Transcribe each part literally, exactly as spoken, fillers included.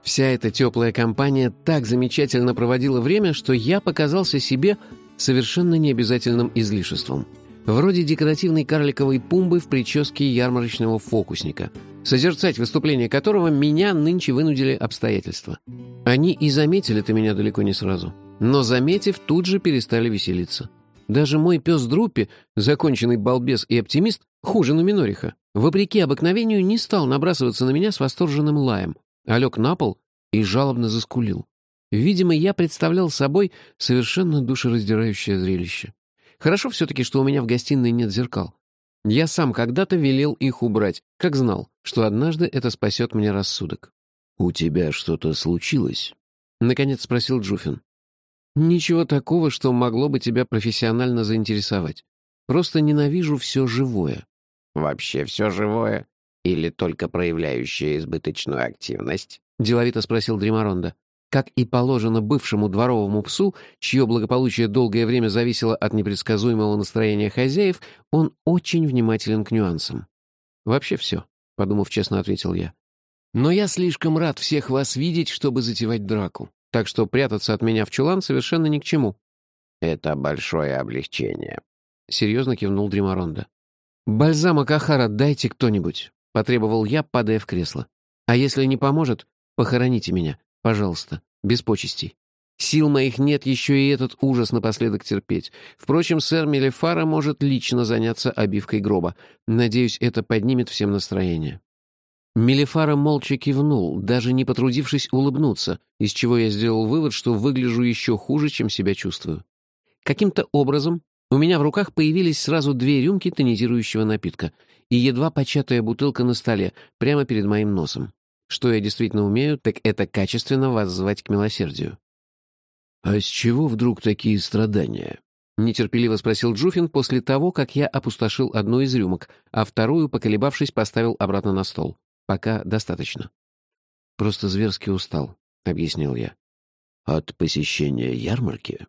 Вся эта теплая компания так замечательно проводила время, что я показался себе совершенно необязательным излишеством. Вроде декоративной карликовой пумбы в прическе ярмарочного фокусника, созерцать выступление которого меня нынче вынудили обстоятельства. Они и заметили-то меня далеко не сразу. Но, заметив, тут же перестали веселиться. Даже мой пес Друппи, законченный балбес и оптимист, хуже Нуминориха, вопреки обыкновению не стал набрасываться на меня с восторженным лаем, а лег на пол и жалобно заскулил. Видимо, я представлял собой совершенно душераздирающее зрелище. Хорошо все-таки, что у меня в гостиной нет зеркал. Я сам когда-то велел их убрать, как знал, что однажды это спасет мне рассудок. «У тебя что-то случилось?» — наконец спросил Джуфин. «Ничего такого, что могло бы тебя профессионально заинтересовать. Просто ненавижу все живое». «Вообще все живое? Или только проявляющее избыточную активность?» — деловито спросил Дримаронда. Как и положено бывшему дворовому псу, чье благополучие долгое время зависело от непредсказуемого настроения хозяев, он очень внимателен к нюансам. «Вообще все», — подумав честно, ответил я. «Но я слишком рад всех вас видеть, чтобы затевать драку, так что прятаться от меня в чулан совершенно ни к чему». «Это большое облегчение», — серьезно кивнул Дримаронда. «Бальзама Кахара дайте кто-нибудь», — потребовал я, падая в кресло. «А если не поможет, похороните меня. Пожалуйста, без почестей. Сил моих нет еще и этот ужас напоследок терпеть. Впрочем, сэр Мелефара может лично заняться обивкой гроба. Надеюсь, это поднимет всем настроение». Мелефара молча кивнул, даже не потрудившись улыбнуться, из чего я сделал вывод, что выгляжу еще хуже, чем себя чувствую. Каким-то образом у меня в руках появились сразу две рюмки тонизирующего напитка и едва початая бутылка на столе, прямо перед моим носом. Что я действительно умею, так это качественно воззвать к милосердию. «А с чего вдруг такие страдания?» — нетерпеливо спросил Джуфин после того, как я опустошил одну из рюмок, а вторую, поколебавшись, поставил обратно на стол. Пока достаточно. «Просто зверски устал», — объяснил я. «От посещения ярмарки?»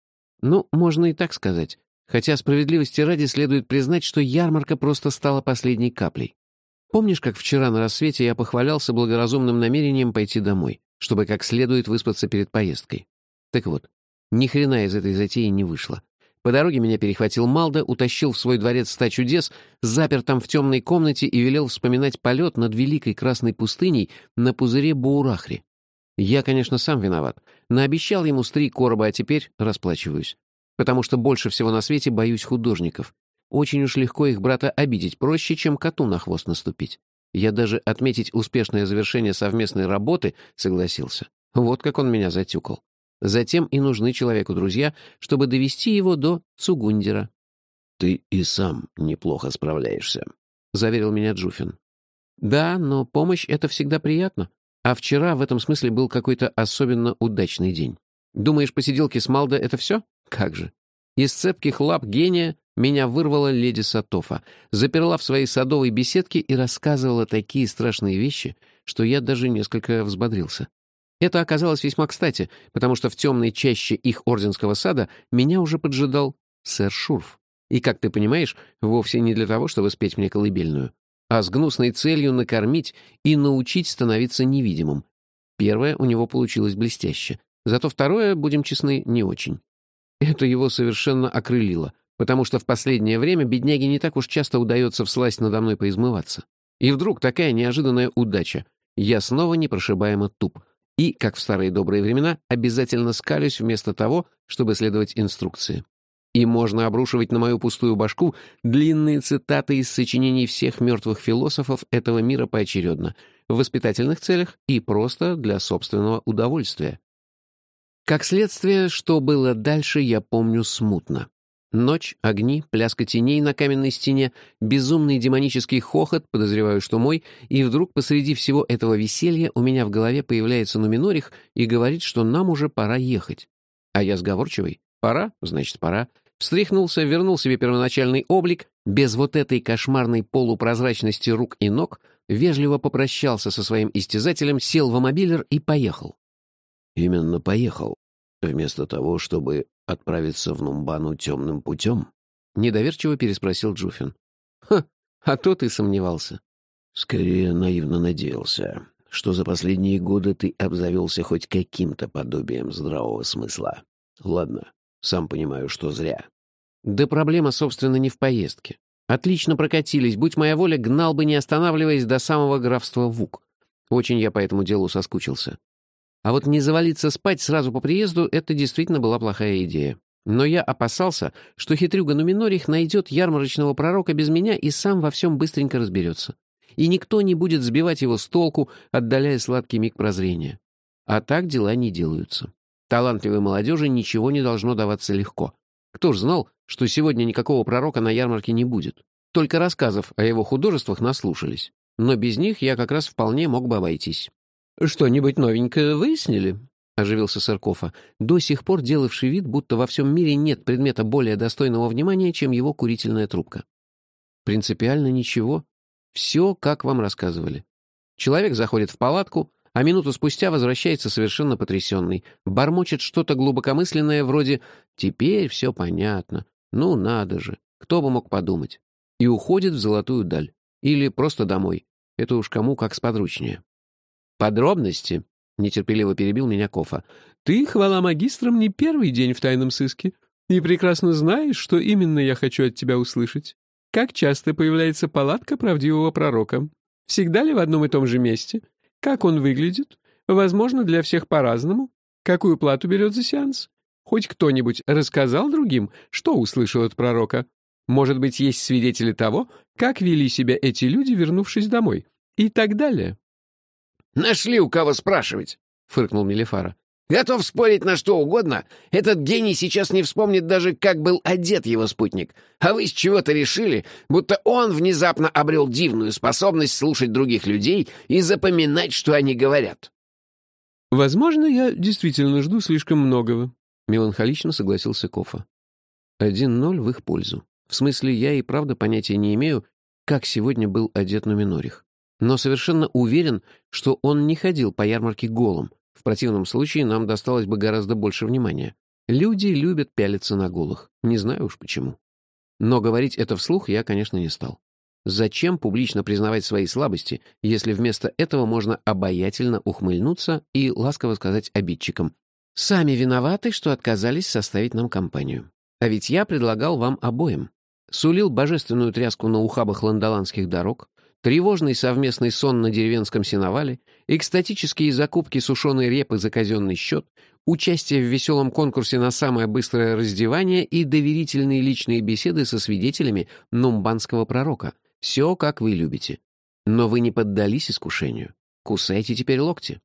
«Ну, можно и так сказать. Хотя справедливости ради следует признать, что ярмарка просто стала последней каплей. Помнишь, как вчера на рассвете я похвалялся благоразумным намерением пойти домой, чтобы как следует выспаться перед поездкой? Так вот, ни хрена из этой затеи не вышло. По дороге меня перехватил Малда, утащил в свой дворец ста чудес, запер там в темной комнате и велел вспоминать полет над великой красной пустыней на пузыре Буурахри. Я, конечно, сам виноват. Наобещал ему с три короба, а теперь расплачиваюсь. Потому что больше всего на свете боюсь художников. Очень уж легко их брата обидеть, проще, чем коту на хвост наступить. Я даже отметить успешное завершение совместной работы согласился. Вот как он меня затюкал. Затем и нужны человеку друзья, чтобы довести его до Цугундера. «Ты и сам неплохо справляешься», — заверил меня Джуфин. «Да, но помощь — это всегда приятно. А вчера в этом смысле был какой-то особенно удачный день. Думаешь, посиделки с Малдо — это все? Как же. Из цепких лап гения меня вырвала леди Сатофа, заперла в своей садовой беседке и рассказывала такие страшные вещи, что я даже несколько взбодрился. Это оказалось весьма кстати, потому что в темной чаще их орденского сада меня уже поджидал сэр Шурф. И, как ты понимаешь, вовсе не для того, чтобы спеть мне колыбельную, а с гнусной целью накормить и научить становиться невидимым. Первое у него получилось блестяще, зато второе, будем честны, не очень. Это его совершенно окрылило, потому что в последнее время бедняге не так уж часто удается всласть надо мной поизмываться. И вдруг такая неожиданная удача. Я снова непрошибаемо туп. И, как в старые добрые времена, обязательно скалюсь вместо того, чтобы следовать инструкции. И можно обрушивать на мою пустую башку длинные цитаты из сочинений всех мертвых философов этого мира поочередно, в воспитательных целях и просто для собственного удовольствия. Как следствие, что было дальше, я помню смутно. Ночь, огни, пляска теней на каменной стене, безумный демонический хохот, подозреваю, что мой, и вдруг посреди всего этого веселья у меня в голове появляется Нуминорих и говорит, что нам уже пора ехать. А я сговорчивый. Пора, значит, пора. Встряхнулся, вернул себе первоначальный облик, без вот этой кошмарной полупрозрачности рук и ног, вежливо попрощался со своим истязателем, сел в амобилер и поехал. «Именно поехал, вместо того, чтобы отправиться в Нумбану темным путем?» — недоверчиво переспросил Джуфин. «Ха, а то ты сомневался». «Скорее наивно надеялся. что за последние годы ты обзавелся хоть каким-то подобием здравого смысла. Ладно, сам понимаю, что зря. Да проблема, собственно, не в поездке. Отлично прокатились, будь моя воля, гнал бы, не останавливаясь, до самого графства Вук. Очень я по этому делу соскучился. А вот не завалиться спать сразу по приезду — это действительно была плохая идея. Но я опасался, что хитрюга Нуминорих найдет ярмарочного пророка без меня и сам во всем быстренько разберется. И никто не будет сбивать его с толку, отдаляя сладкий миг прозрения. А так дела не делаются. Талантливой молодежи ничего не должно даваться легко. Кто ж знал, что сегодня никакого пророка на ярмарке не будет? Только рассказов о его художествах наслушались. Но без них я как раз вполне мог бы обойтись. «Что-нибудь новенькое выяснили?» — оживился Сыркофа, до сих пор делавший вид, будто во всем мире нет предмета более достойного внимания, чем его курительная трубка. «Принципиально ничего. Все, как вам рассказывали. Человек заходит в палатку, а минуту спустя возвращается совершенно потрясенный, бормочет что-то глубокомысленное вроде «теперь все понятно, ну надо же, кто бы мог подумать», и уходит в золотую даль. Или просто домой. Это уж кому как сподручнее. «Подробности?» — нетерпеливо перебил меня Кофа. «Ты, хвала магистрам, не первый день в тайном сыске, и прекрасно знаешь, что именно я хочу от тебя услышать. Как часто появляется палатка правдивого пророка? Всегда ли в одном и том же месте? Как он выглядит? Возможно, для всех по-разному. Какую плату берет за сеанс? Хоть кто-нибудь рассказал другим, что услышал от пророка? Может быть, есть свидетели того, как вели себя эти люди, вернувшись домой? И так далее». «Нашли у кого спрашивать», — фыркнул Мелифара. «Готов спорить на что угодно. Этот гений сейчас не вспомнит даже, как был одет его спутник. А вы с чего-то решили, будто он внезапно обрел дивную способность слушать других людей и запоминать, что они говорят». «Возможно, я действительно жду слишком многого», — меланхолично согласился Кофа. Один ноль в их пользу. В смысле, я и правда понятия не имею, как сегодня был одет Нуминорих. Но совершенно уверен, что он не ходил по ярмарке голым. В противном случае нам досталось бы гораздо больше внимания. Люди любят пялиться на голых. Не знаю уж почему. Но говорить это вслух я, конечно, не стал. Зачем публично признавать свои слабости, если вместо этого можно обаятельно ухмыльнуться и ласково сказать обидчикам: «Сами виноваты, что отказались составить нам компанию. А ведь я предлагал вам обоим. Сулил божественную тряску на ухабах ландоландских дорог, тревожный совместный сон на деревенском сеновале, экстатические закупки сушеной репы за казенный счет, участие в веселом конкурсе на самое быстрое раздевание и доверительные личные беседы со свидетелями нумбанского пророка. Все, как вы любите. Но вы не поддались искушению. Кусайте теперь локти».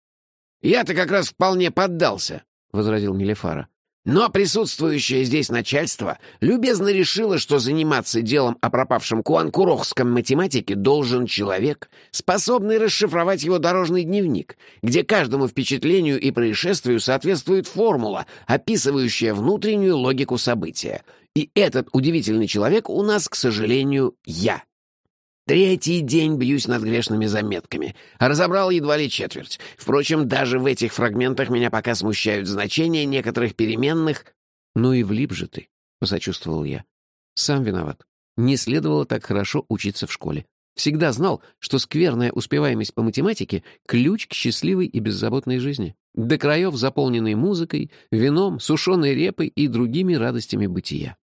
«Я-то как раз вполне поддался», — возразил Мелифара. «Но присутствующее здесь начальство любезно решило, что заниматься делом о пропавшем куанкурохском математике должен человек, способный расшифровать его дорожный дневник, где каждому впечатлению и происшествию соответствует формула, описывающая внутреннюю логику события. И этот удивительный человек у нас, к сожалению, я. Третий день бьюсь над грешными заметками, а разобрал едва ли четверть. Впрочем, даже в этих фрагментах меня пока смущают значения некоторых переменных». «Ну и влип же ты», — посочувствовал я. «Сам виноват. Не следовало так хорошо учиться в школе. Всегда знал, что скверная успеваемость по математике — ключ к счастливой и беззаботной жизни, до краев заполненной музыкой, вином, сушеной репой и другими радостями бытия».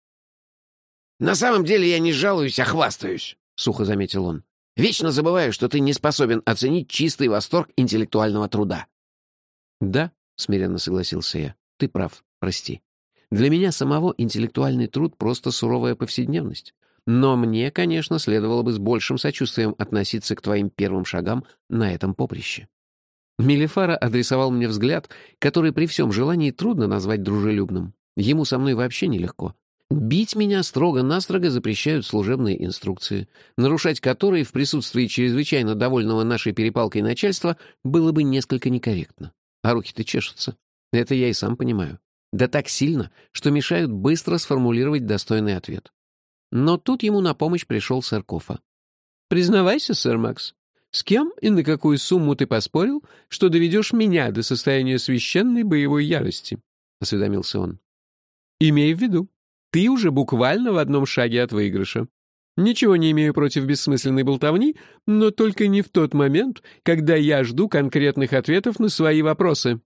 «На самом деле я не жалуюсь, а хвастаюсь», — сухо заметил он. «Вечно забываю, что ты не способен оценить чистый восторг интеллектуального труда». «Да», — смиренно согласился я, — «ты прав, прости. Для меня самого интеллектуальный труд — просто суровая повседневность. Но мне, конечно, следовало бы с большим сочувствием относиться к твоим первым шагам на этом поприще». Мелифара адресовал мне взгляд, который при всем желании трудно назвать дружелюбным. Ему со мной вообще нелегко. Бить меня строго-настрого запрещают служебные инструкции, нарушать которые в присутствии чрезвычайно довольного нашей перепалкой начальства было бы несколько некорректно. А руки-то чешутся. Это я и сам понимаю. Да так сильно, что мешают быстро сформулировать достойный ответ. Но тут ему на помощь пришел сэр Кофа. «Признавайся, сэр Макс, с кем и на какую сумму ты поспорил, что доведешь меня до состояния священной боевой ярости?» — осведомился он. «Имей в виду, ты уже буквально в одном шаге от выигрыша. Ничего не имею против бессмысленной болтовни, но только не в тот момент, когда я жду конкретных ответов на свои вопросы».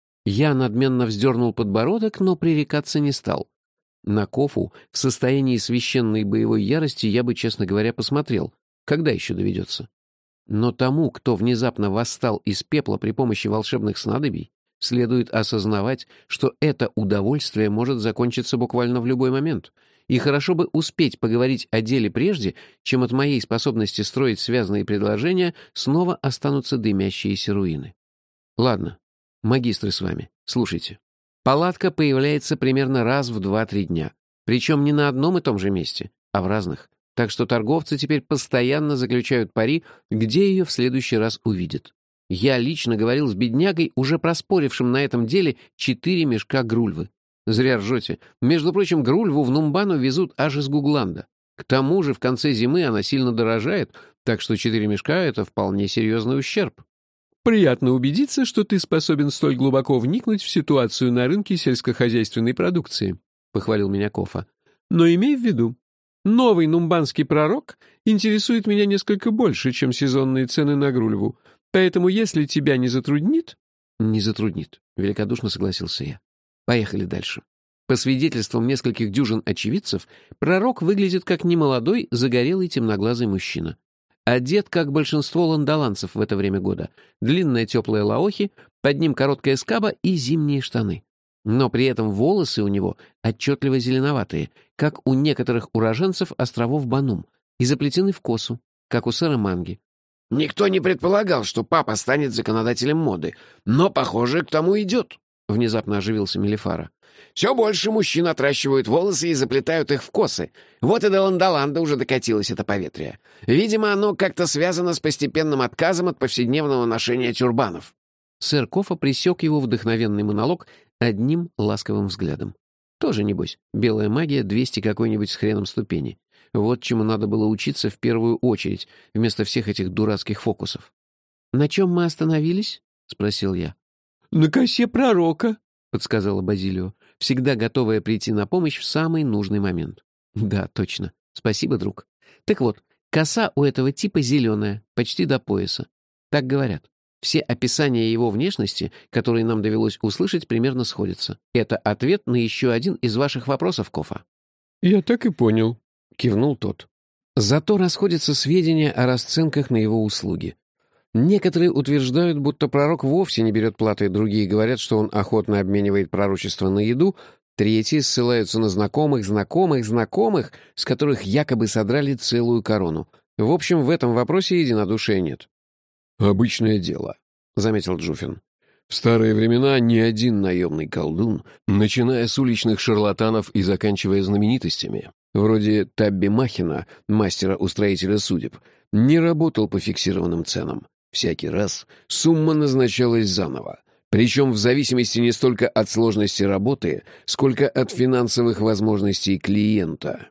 Я надменно вздернул подбородок, но пререкаться не стал. На Кофу в состоянии священной боевой ярости я бы, честно говоря, посмотрел, когда еще доведется. Но тому, кто внезапно восстал из пепла при помощи волшебных снадобий, следует осознавать, что это удовольствие может закончиться буквально в любой момент, и хорошо бы успеть поговорить о деле прежде, чем от моей способности строить связанные предложения снова останутся дымящиеся руины. Ладно, магистры с вами, слушайте. Палатка появляется примерно раз в два-три дня, причем не на одном и том же месте, а в разных, так что торговцы теперь постоянно заключают пари, где ее в следующий раз увидят. Я лично говорил с беднягой, уже проспорившим на этом деле четыре мешка грульвы. Зря ржете. Между прочим, грульву в Нумбану везут аж из Гугланда. К тому же в конце зимы она сильно дорожает, так что четыре мешка — это вполне серьезный ущерб. «Приятно убедиться, что ты способен столь глубоко вникнуть в ситуацию на рынке сельскохозяйственной продукции», — похвалил меня Кофа. «Но имей в виду, новый нумбанский пророк интересует меня несколько больше, чем сезонные цены на грульву, поэтому если тебя не затруднит...» «Не затруднит», — великодушно согласился я. Поехали дальше. По свидетельствам нескольких дюжин очевидцев, пророк выглядит как немолодой, загорелый, темноглазый мужчина. Одет, как большинство ландоланцев в это время года. Длинные теплые лаохи, под ним короткая скаба и зимние штаны. Но при этом волосы у него отчетливо зеленоватые, как у некоторых уроженцев островов Банум, и заплетены в косу, как у сэра Манги. «Никто не предполагал, что папа станет законодателем моды, но, похоже, к тому идет», — внезапно оживился Мелифара. «Все больше мужчин отращивают волосы и заплетают их в косы. Вот и до Ландоланда уже докатилось это поветрие. Видимо, оно как-то связано с постепенным отказом от повседневного ношения тюрбанов». Сэр Кофа пресек его вдохновенный монолог одним ласковым взглядом. Тоже, небось, белая магия двести какой-нибудь с хреном ступени. Вот чему надо было учиться в первую очередь, вместо всех этих дурацких фокусов. «На чем мы остановились?» — спросил я. «На косе пророка», — подсказала Базилио, всегда готовая прийти на помощь в самый нужный момент. «Да, точно. Спасибо, друг. Так вот, коса у этого типа зеленая, почти до пояса. Так говорят. Все описания его внешности, которые нам довелось услышать, примерно сходятся. Это ответ на еще один из ваших вопросов, Кофа». «Я так и понял», — кивнул тот. Зато расходятся сведения о расценках на его услуги. Некоторые утверждают, будто пророк вовсе не берет платы, другие говорят, что он охотно обменивает пророчество на еду, третьи ссылаются на знакомых, знакомых, знакомых, с которых якобы содрали целую корону. В общем, в этом вопросе единодушия нет. «Обычное дело», — заметил Джуфин. В старые времена ни один наемный колдун, начиная с уличных шарлатанов и заканчивая знаменитостями, вроде Табби Махина, мастера-устроителя судеб, не работал по фиксированным ценам. Всякий раз сумма назначалась заново, причем в зависимости не столько от сложности работы, сколько от финансовых возможностей клиента.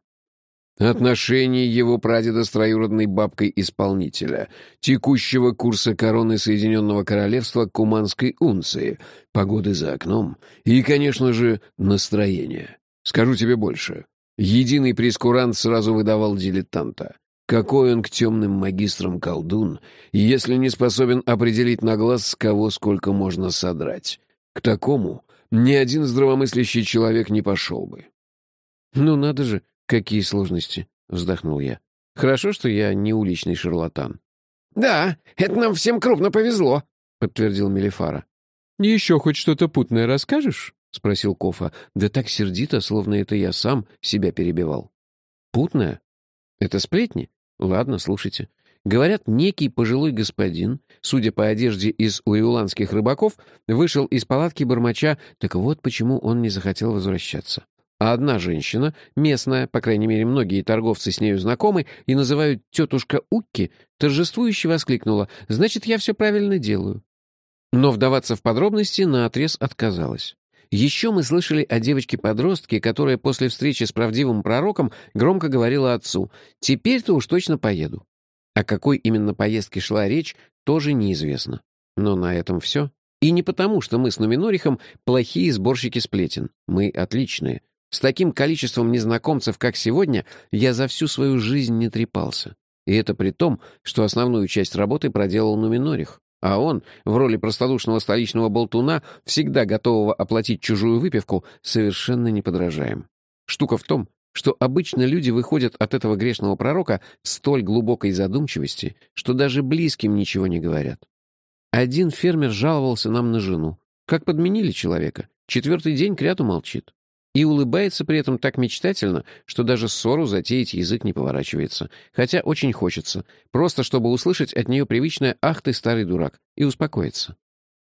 Отношений его прадеда с троюродной бабкой исполнителя, текущего курса короны Соединенного Королевства к куманской унции, погоды за окном и, конечно же, настроение. Скажу тебе больше. Единый прескурант сразу выдавал дилетанта. Какой он к темным магистрам колдун, если не способен определить на глаз, с кого сколько можно содрать? К такому ни один здравомыслящий человек не пошел бы. «Ну надо же, какие сложности!» — вздохнул я. «Хорошо, что я не уличный шарлатан». «Да, это нам всем крупно повезло», — подтвердил Мелифара. «Еще хоть что-то путное расскажешь?» — спросил Кофа. Да так сердито, словно это я сам себя перебивал. «Путное? Это сплетни? Ладно, слушайте. Говорят, некий пожилой господин, судя по одежде из уэуланских рыбаков, вышел из палатки бормоча, так вот почему он не захотел возвращаться. А одна женщина, местная, по крайней мере, многие торговцы с нею знакомы и называют тетушка Укки, торжествующе воскликнула: «Значит, я все правильно делаю». Но вдаваться в подробности наотрез отказалась. Еще мы слышали о девочке-подростке, которая после встречи с правдивым пророком громко говорила отцу: «Теперь-то уж точно поеду». О какой именно поездке шла речь, тоже неизвестно. Но на этом все. И не потому, что мы с Нуминорихом плохие сборщики сплетен. Мы отличные. С таким количеством незнакомцев, как сегодня, я за всю свою жизнь не трепался. И это при том, что основную часть работы проделал Нуминорих, а он, в роли простодушного столичного болтуна, всегда готового оплатить чужую выпивку, совершенно неподражаем. Штука в том, что обычно люди выходят от этого грешного пророка в столь глубокой задумчивости, что даже близким ничего не говорят. Один фермер жаловался нам на жену. Как подменили человека, четвертый день кряду молчит. И улыбается при этом так мечтательно, что даже ссору затеять язык не поворачивается. Хотя очень хочется, просто чтобы услышать от нее привычное «ах ты, старый дурак» и успокоиться.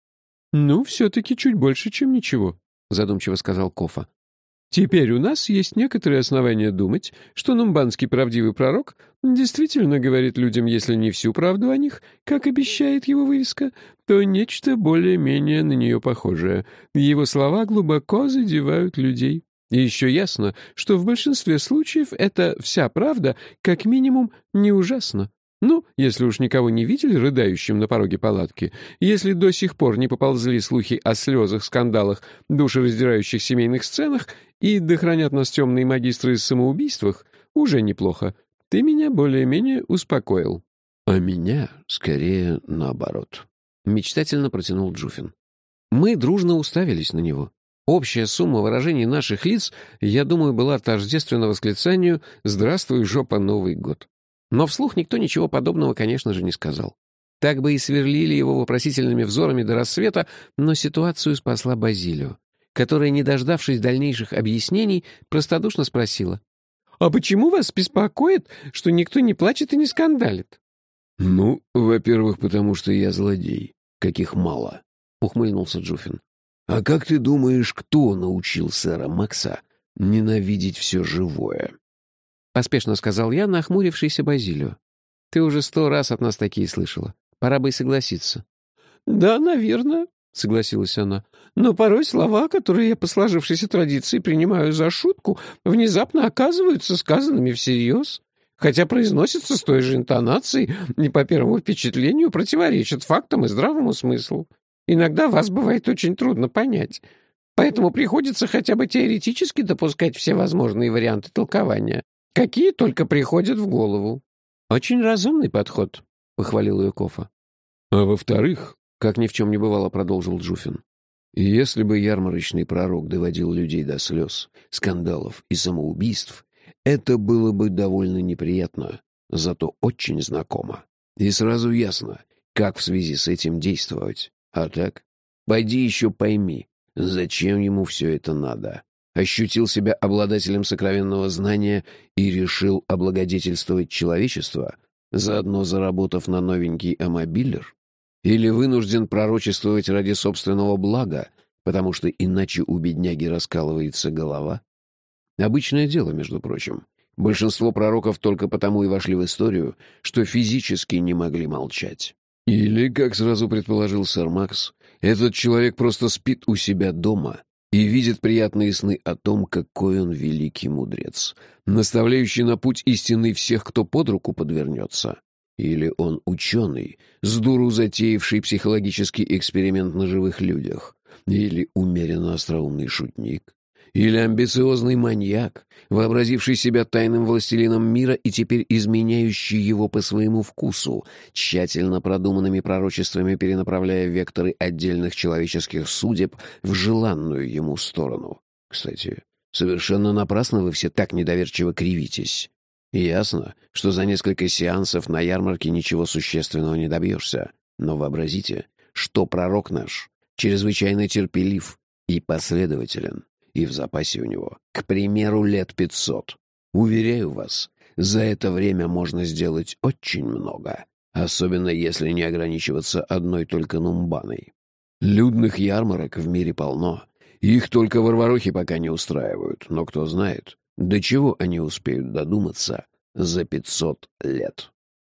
«Ну, все-таки чуть больше, чем ничего», — задумчиво сказал Кофа. «Теперь у нас есть некоторые основания думать, что нумбанский правдивый пророк действительно говорит людям, если не всю правду о них, как обещает его вывеска, то нечто более-менее на нее похожее. Его слова глубоко задевают людей. И еще ясно, что в большинстве случаев эта вся правда, как минимум, не ужасна. Ну, если уж никого не видели рыдающим на пороге палатки, если до сих пор не поползли слухи о слезах, скандалах, душераздирающих семейных сценах и да хранят нас темные магистры из самоубийствах, уже неплохо. Ты меня более-менее успокоил». «А меня, скорее, наоборот», — мечтательно протянул Джуфин. Мы дружно уставились на него. Общая сумма выражений наших лиц, я думаю, была тождественна восклицанию «Здравствуй, жопа, Новый год». Но вслух никто ничего подобного, конечно же, не сказал. Так бы и сверлили его вопросительными взорами до рассвета, но ситуацию спасла Базилио, которая, не дождавшись дальнейших объяснений, простодушно спросила: «А почему вас беспокоит, что никто не плачет и не скандалит?» «Ну, во-первых, потому что я злодей, каких мало», — ухмыльнулся Джуфин. «А как ты думаешь, кто научил сэра Макса ненавидеть все живое?» — поспешно сказал я, нахмурившийся Базилио. «Ты уже сто раз от нас такие слышала. Пора бы и согласиться». «Да, наверное», — согласилась она. «Но порой слова, которые я по сложившейся традиции принимаю за шутку, внезапно оказываются сказанными всерьез, хотя произносятся с той же интонацией и по первому впечатлению противоречат фактам и здравому смыслу. Иногда вас бывает очень трудно понять, поэтому приходится хотя бы теоретически допускать все возможные варианты толкования, какие только приходят в голову». «Очень разумный подход», — похвалил ее Кофа. «А во-вторых, — как ни в чем не бывало, продолжил Джуфин, — если бы ярмарочный пророк доводил людей до слез, скандалов и самоубийств, это было бы довольно неприятно, зато очень знакомо. И сразу ясно, как в связи с этим действовать. А так, пойди еще пойми, зачем ему все это надо. Ощутил себя обладателем сокровенного знания и решил облагодетельствовать человечество, заодно заработав на новенький амобилер? Или вынужден пророчествовать ради собственного блага, потому что иначе у бедняги раскалывается голова? Обычное дело, между прочим. Большинство пророков только потому и вошли в историю, что физически не могли молчать. Или, как сразу предположил сэр Макс, этот человек просто спит у себя дома и видит приятные сны о том, какой он великий мудрец, наставляющий на путь истины всех, кто под руку подвернется. Или он ученый, сдуру затеявший психологический эксперимент на живых людях. Или умеренно остроумный шутник. Или амбициозный маньяк, вообразивший себя тайным властелином мира и теперь изменяющий его по своему вкусу, тщательно продуманными пророчествами перенаправляя векторы отдельных человеческих судеб в желанную ему сторону. Кстати, совершенно напрасно вы все так недоверчиво кривитесь. Ясно, что за несколько сеансов на ярмарке ничего существенного не добьешься. Но вообразите, что пророк наш чрезвычайно терпелив и последователен. И в запасе у него, к примеру, лет пятьсот. Уверяю вас, за это время можно сделать очень много, особенно если не ограничиваться одной только нумбаной. Людных ярмарок в мире полно. Их только варварохи пока не устраивают, но кто знает, до чего они успеют додуматься за пятьсот лет.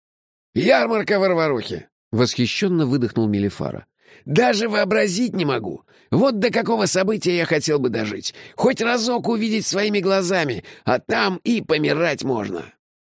«Ярмарка варварухи!» — восхищенно выдохнул Мелифара. «Даже вообразить не могу. Вот до какого события я хотел бы дожить. Хоть разок увидеть своими глазами, а там и помирать можно».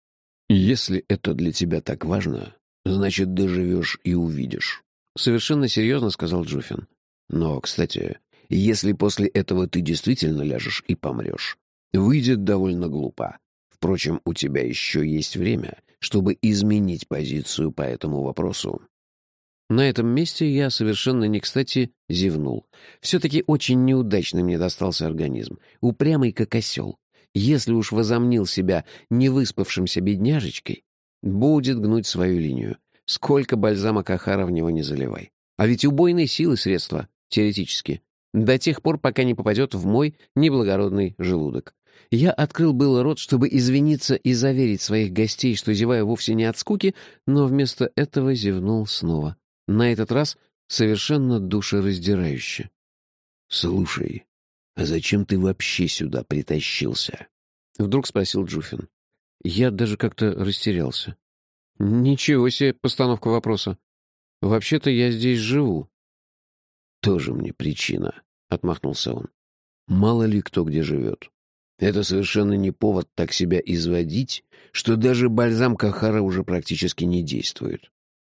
«Если это для тебя так важно, значит, доживешь и увидишь», — совершенно серьезно сказал Джуфин. «Но, кстати, если после этого ты действительно ляжешь и помрешь, Выйдет довольно глупо. Впрочем, у тебя еще есть время, чтобы изменить позицию по этому вопросу». На этом месте я совершенно не кстати зевнул. Все-таки очень неудачно мне достался организм, упрямый как осел. Если уж возомнил себя невыспавшимся бедняжечкой, будет гнуть свою линию. Сколько бальзама Кахара в него не заливай. А ведь убойной силы средства, теоретически, до тех пор, пока не попадет в мой неблагородный желудок. Я открыл было рот, чтобы извиниться и заверить своих гостей, что зеваю вовсе не от скуки, но вместо этого зевнул снова. На этот раз совершенно душераздирающе. «Слушай, а зачем ты вообще сюда притащился?» — вдруг спросил Джуфин. Я даже как-то растерялся. «Ничего себе постановка вопроса. Вообще-то я здесь живу». «Тоже мне причина», — отмахнулся он. «Мало ли кто где живет. Это совершенно не повод так себя изводить, что даже бальзам Кахара уже практически не действует».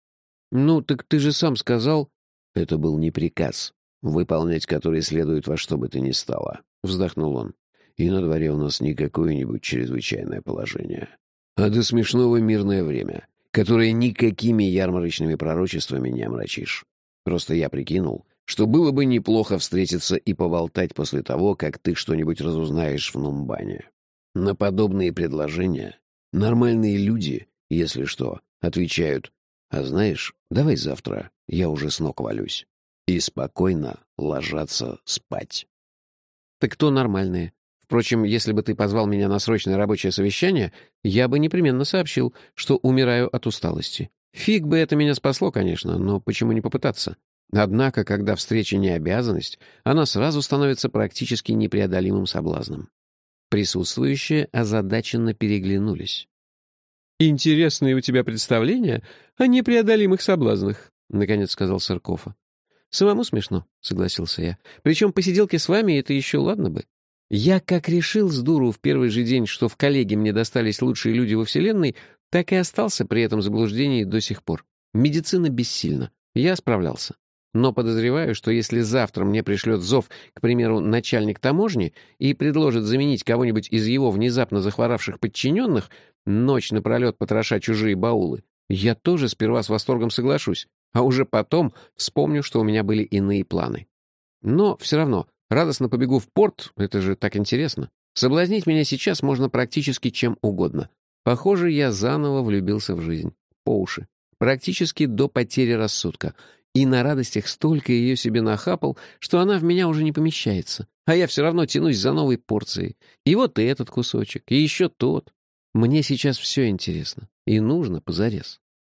«Ну, так ты же сам сказал...» «Это был не приказ, выполнять который следует во что бы то ни стало», — вздохнул он. «И на дворе у нас не какое-нибудь чрезвычайное положение, а до смешного мирное время, которое никакими ярмарочными пророчествами не омрачишь. Просто я прикинул, что было бы неплохо встретиться и поболтать после того, как ты что-нибудь разузнаешь в Нумбане. На подобные предложения нормальные люди, если что, отвечают: «А знаешь, давай завтра, я уже с ног валюсь», и спокойно ложатся спать. «Так кто нормальные? Впрочем, если бы ты позвал меня на срочное рабочее совещание, я бы непременно сообщил, что умираю от усталости. Фиг бы это меня спасло, конечно, но почему не попытаться? Однако, когда встреча не обязанность, она сразу становится практически непреодолимым соблазном». Присутствующие озадаченно переглянулись. «Интересные у тебя представления о непреодолимых соблазнах», — наконец сказал Сыркова. «Самому смешно», — согласился я. «Причем посиделки с вами — это еще ладно бы. Я как решил с дуру в первый же день, что в коллеге мне достались лучшие люди во Вселенной, так и остался при этом заблуждении до сих пор. Медицина бессильна. Я справлялся. Но подозреваю, что если завтра мне пришлет зов, к примеру, начальник таможни и предложит заменить кого-нибудь из его внезапно захворавших подчиненных, ночь напролет потроша чужие баулы, я тоже сперва с восторгом соглашусь, а уже потом вспомню, что у меня были иные планы. Но все равно, радостно побегу в порт, это же так интересно. Соблазнить меня сейчас можно практически чем угодно. Похоже, я заново влюбился в жизнь. По уши. Практически до потери рассудка. И на радостях столько ее себе нахапал, что она в меня уже не помещается. А я все равно тянусь за новой порцией. И вот и этот кусочек, и еще тот. Мне сейчас все интересно. И нужно позарез.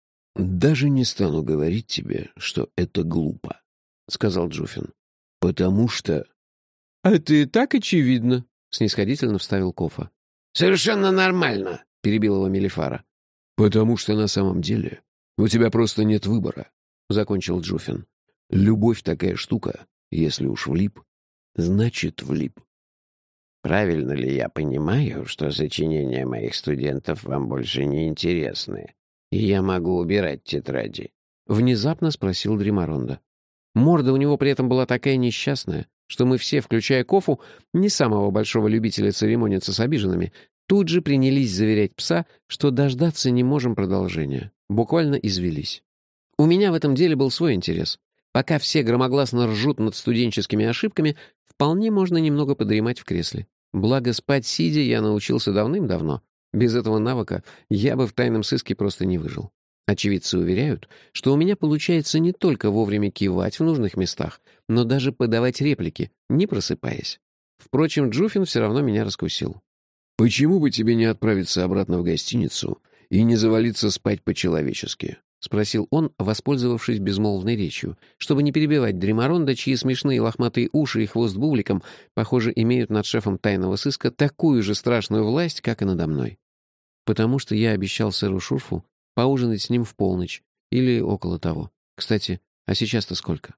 «Даже не стану говорить тебе, что это глупо», — сказал Джуфин. «Потому что...» «А это и так очевидно», — снисходительно вставил Кофа. «Совершенно нормально», — перебил его Мелифара. «Потому что на самом деле у тебя просто нет выбора», — закончил Джуфин. «Любовь такая штука, если уж влип, значит влип». «Правильно ли я понимаю, что сочинения моих студентов вам больше не интересны, и я могу убирать тетради?» — внезапно спросил Дримаронда. Морда у него при этом была такая несчастная, что мы все, включая Кофу, не самого большого любителя церемониться с обиженными, тут же принялись заверять пса, что дождаться не можем продолжения. Буквально извелись. У меня в этом деле был свой интерес. Пока все громогласно ржут над студенческими ошибками, вполне можно немного подремать в кресле. Благо, спать сидя я научился давным-давно. Без этого навыка я бы в тайном сыске просто не выжил. Очевидцы уверяют, что у меня получается не только вовремя кивать в нужных местах, но даже подавать реплики, не просыпаясь. Впрочем, Джуфин все равно меня раскусил. «Почему бы тебе не отправиться обратно в гостиницу и не завалиться спать по-человечески?» — спросил он, воспользовавшись безмолвной речью, чтобы не перебивать Дримаронда, чьи смешные лохматые уши и хвост бубликом, похоже, имеют над шефом тайного сыска такую же страшную власть, как и надо мной. Потому что я обещал сэру Шурфу поужинать с ним в полночь или около того. Кстати, а сейчас-то сколько?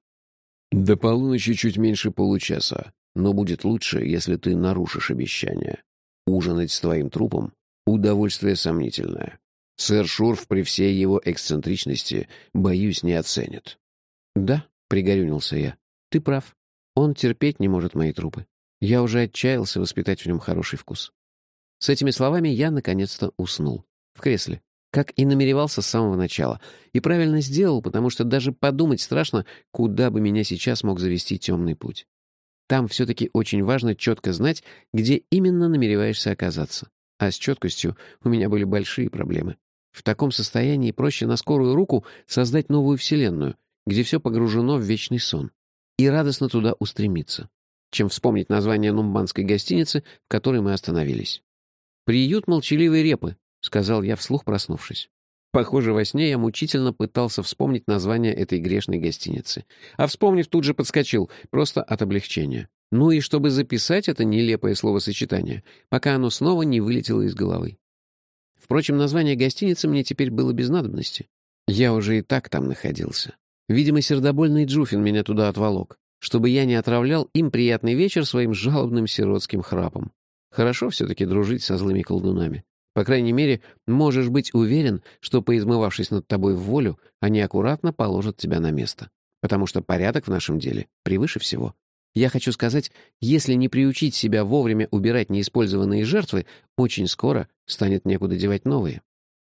До полуночи чуть меньше получаса, но будет лучше, если ты нарушишь обещание. Ужинать с твоим трупом — удовольствие сомнительное. Сэр Шурф при всей его эксцентричности, боюсь, не оценит. Да, пригорюнился я. Ты прав. Он терпеть не может мои трупы. Я уже отчаялся воспитать в нем хороший вкус. С этими словами я наконец-то уснул. В кресле. Как и намеревался с самого начала. И правильно сделал, потому что даже подумать страшно, куда бы меня сейчас мог завести темный путь. Там все-таки очень важно четко знать, где именно намереваешься оказаться. А с четкостью у меня были большие проблемы. В таком состоянии проще на скорую руку создать новую вселенную, где все погружено в вечный сон, и радостно туда устремиться, чем вспомнить название нумбанской гостиницы, в которой мы остановились. «Приют молчаливой репы», — сказал я вслух, проснувшись. Похоже, во сне я мучительно пытался вспомнить название этой грешной гостиницы. А вспомнив, тут же подскочил, просто от облегчения. Ну и чтобы записать это нелепое словосочетание, пока оно снова не вылетело из головы. Впрочем, название гостиницы мне теперь было без надобности. Я уже и так там находился. Видимо, сердобольный Джуфин меня туда отволок, чтобы я не отравлял им приятный вечер своим жалобным сиротским храпом. Хорошо все-таки дружить со злыми колдунами. По крайней мере, можешь быть уверен, что, поизмывавшись над тобой в волю, они аккуратно положат тебя на место. Потому что порядок в нашем деле превыше всего. Я хочу сказать, если не приучить себя вовремя убирать неиспользованные жертвы, очень скоро станет некуда девать новые.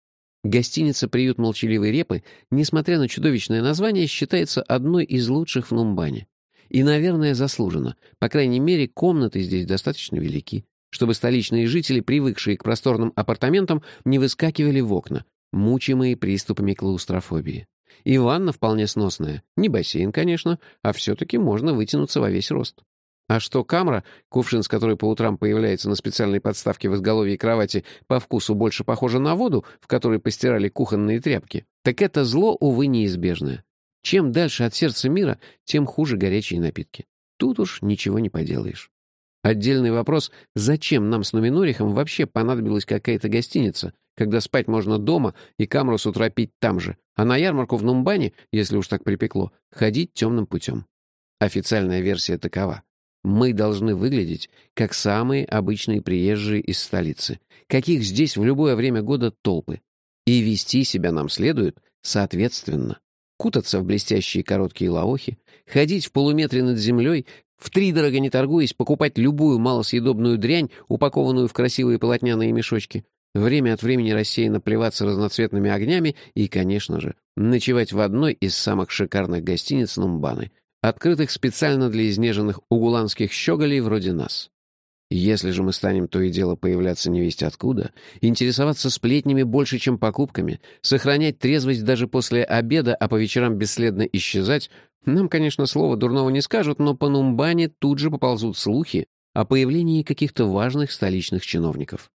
Гостиница «Приют молчаливой репы», несмотря на чудовищное название, считается одной из лучших в Нумбане. И, наверное, заслуженно. По крайней мере, комнаты здесь достаточно велики, чтобы столичные жители, привыкшие к просторным апартаментам, не выскакивали в окна, мучимые приступами клаустрофобии. И ванна вполне сносная. Не бассейн, конечно, а все-таки можно вытянуться во весь рост. А что камра, кувшин, с которой по утрам появляется на специальной подставке в изголовье кровати, по вкусу больше похожа на воду, в которой постирали кухонные тряпки, так это зло, увы, неизбежное. Чем дальше от сердца мира, тем хуже горячие напитки. Тут уж ничего не поделаешь. Отдельный вопрос, зачем нам с Нуминорихом вообще понадобилась какая-то гостиница, когда спать можно дома и камру с утра пить там же, а на ярмарку в Нумбане, если уж так припекло, ходить темным путем. Официальная версия такова. Мы должны выглядеть как самые обычные приезжие из столицы, каких здесь в любое время года толпы. И вести себя нам следует соответственно. Кутаться в блестящие короткие лаохи, ходить в полуметре над землей, втридорого не торгуясь, покупать любую малосъедобную дрянь, упакованную в красивые полотняные мешочки, время от времени рассеянно плеваться разноцветными огнями и, конечно же, ночевать в одной из самых шикарных гостиниц Нумбаны, открытых специально для изнеженных угуланских щеголей вроде нас. Если же мы станем то и дело появляться невесть откуда, интересоваться сплетнями больше, чем покупками, сохранять трезвость даже после обеда, а по вечерам бесследно исчезать, нам, конечно, слова дурного не скажут, но по Нумбане тут же поползут слухи о появлении каких-то важных столичных чиновников.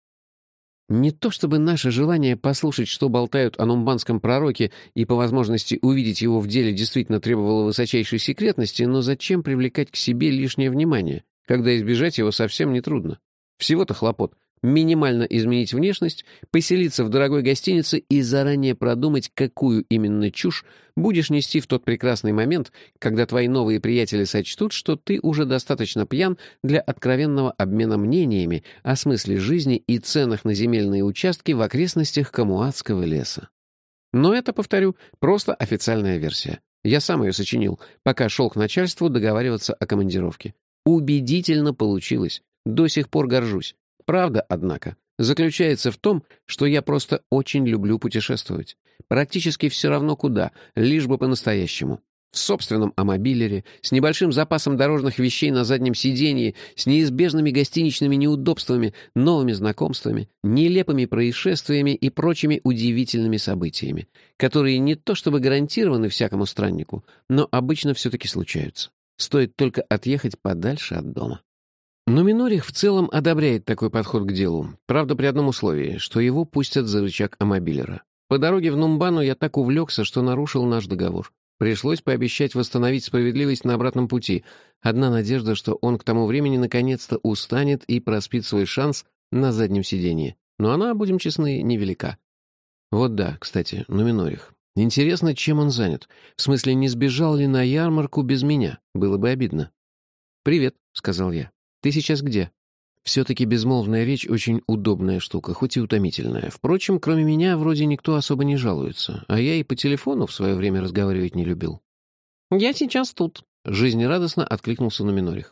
Не то чтобы наше желание послушать, что болтают о нумбанском пророке, и по возможности увидеть его в деле действительно требовало высочайшей секретности, но зачем привлекать к себе лишнее внимание, когда избежать его совсем нетрудно? Всего-то хлопот. Минимально изменить внешность, поселиться в дорогой гостинице и заранее продумать, какую именно чушь будешь нести в тот прекрасный момент, когда твои новые приятели сочтут, что ты уже достаточно пьян для откровенного обмена мнениями о смысле жизни и ценах на земельные участки в окрестностях Камуатского леса. Но это, повторю, просто официальная версия. Я сам ее сочинил, пока шел к начальству договариваться о командировке. Убедительно получилось. До сих пор горжусь. Правда, однако, заключается в том, что я просто очень люблю путешествовать. Практически все равно куда, лишь бы по-настоящему. В собственном амобилере, с небольшим запасом дорожных вещей на заднем сиденье, с неизбежными гостиничными неудобствами, новыми знакомствами, нелепыми происшествиями и прочими удивительными событиями, которые не то чтобы гарантированы всякому страннику, но обычно все-таки случаются. Стоит только отъехать подальше от дома. Но Минорих в целом одобряет такой подход к делу, правда, при одном условии, что его пустят за рычаг амобилера. По дороге в Нумбану я так увлекся, что нарушил наш договор. Пришлось пообещать восстановить справедливость на обратном пути. Одна надежда, что он к тому времени наконец-то устанет и проспит свой шанс на заднем сиденье. Но она, будем честны, невелика. Вот да, кстати, Нуминорих. Интересно, чем он занят. В смысле, не сбежал ли на ярмарку без меня? Было бы обидно. «Привет», — сказал я. «Ты сейчас где?» Все-таки безмолвная речь очень удобная штука, хоть и утомительная. Впрочем, кроме меня, вроде никто особо не жалуется, а я и по телефону в свое время разговаривать не любил. «Я сейчас тут», — жизнерадостно откликнулся Нуминорих.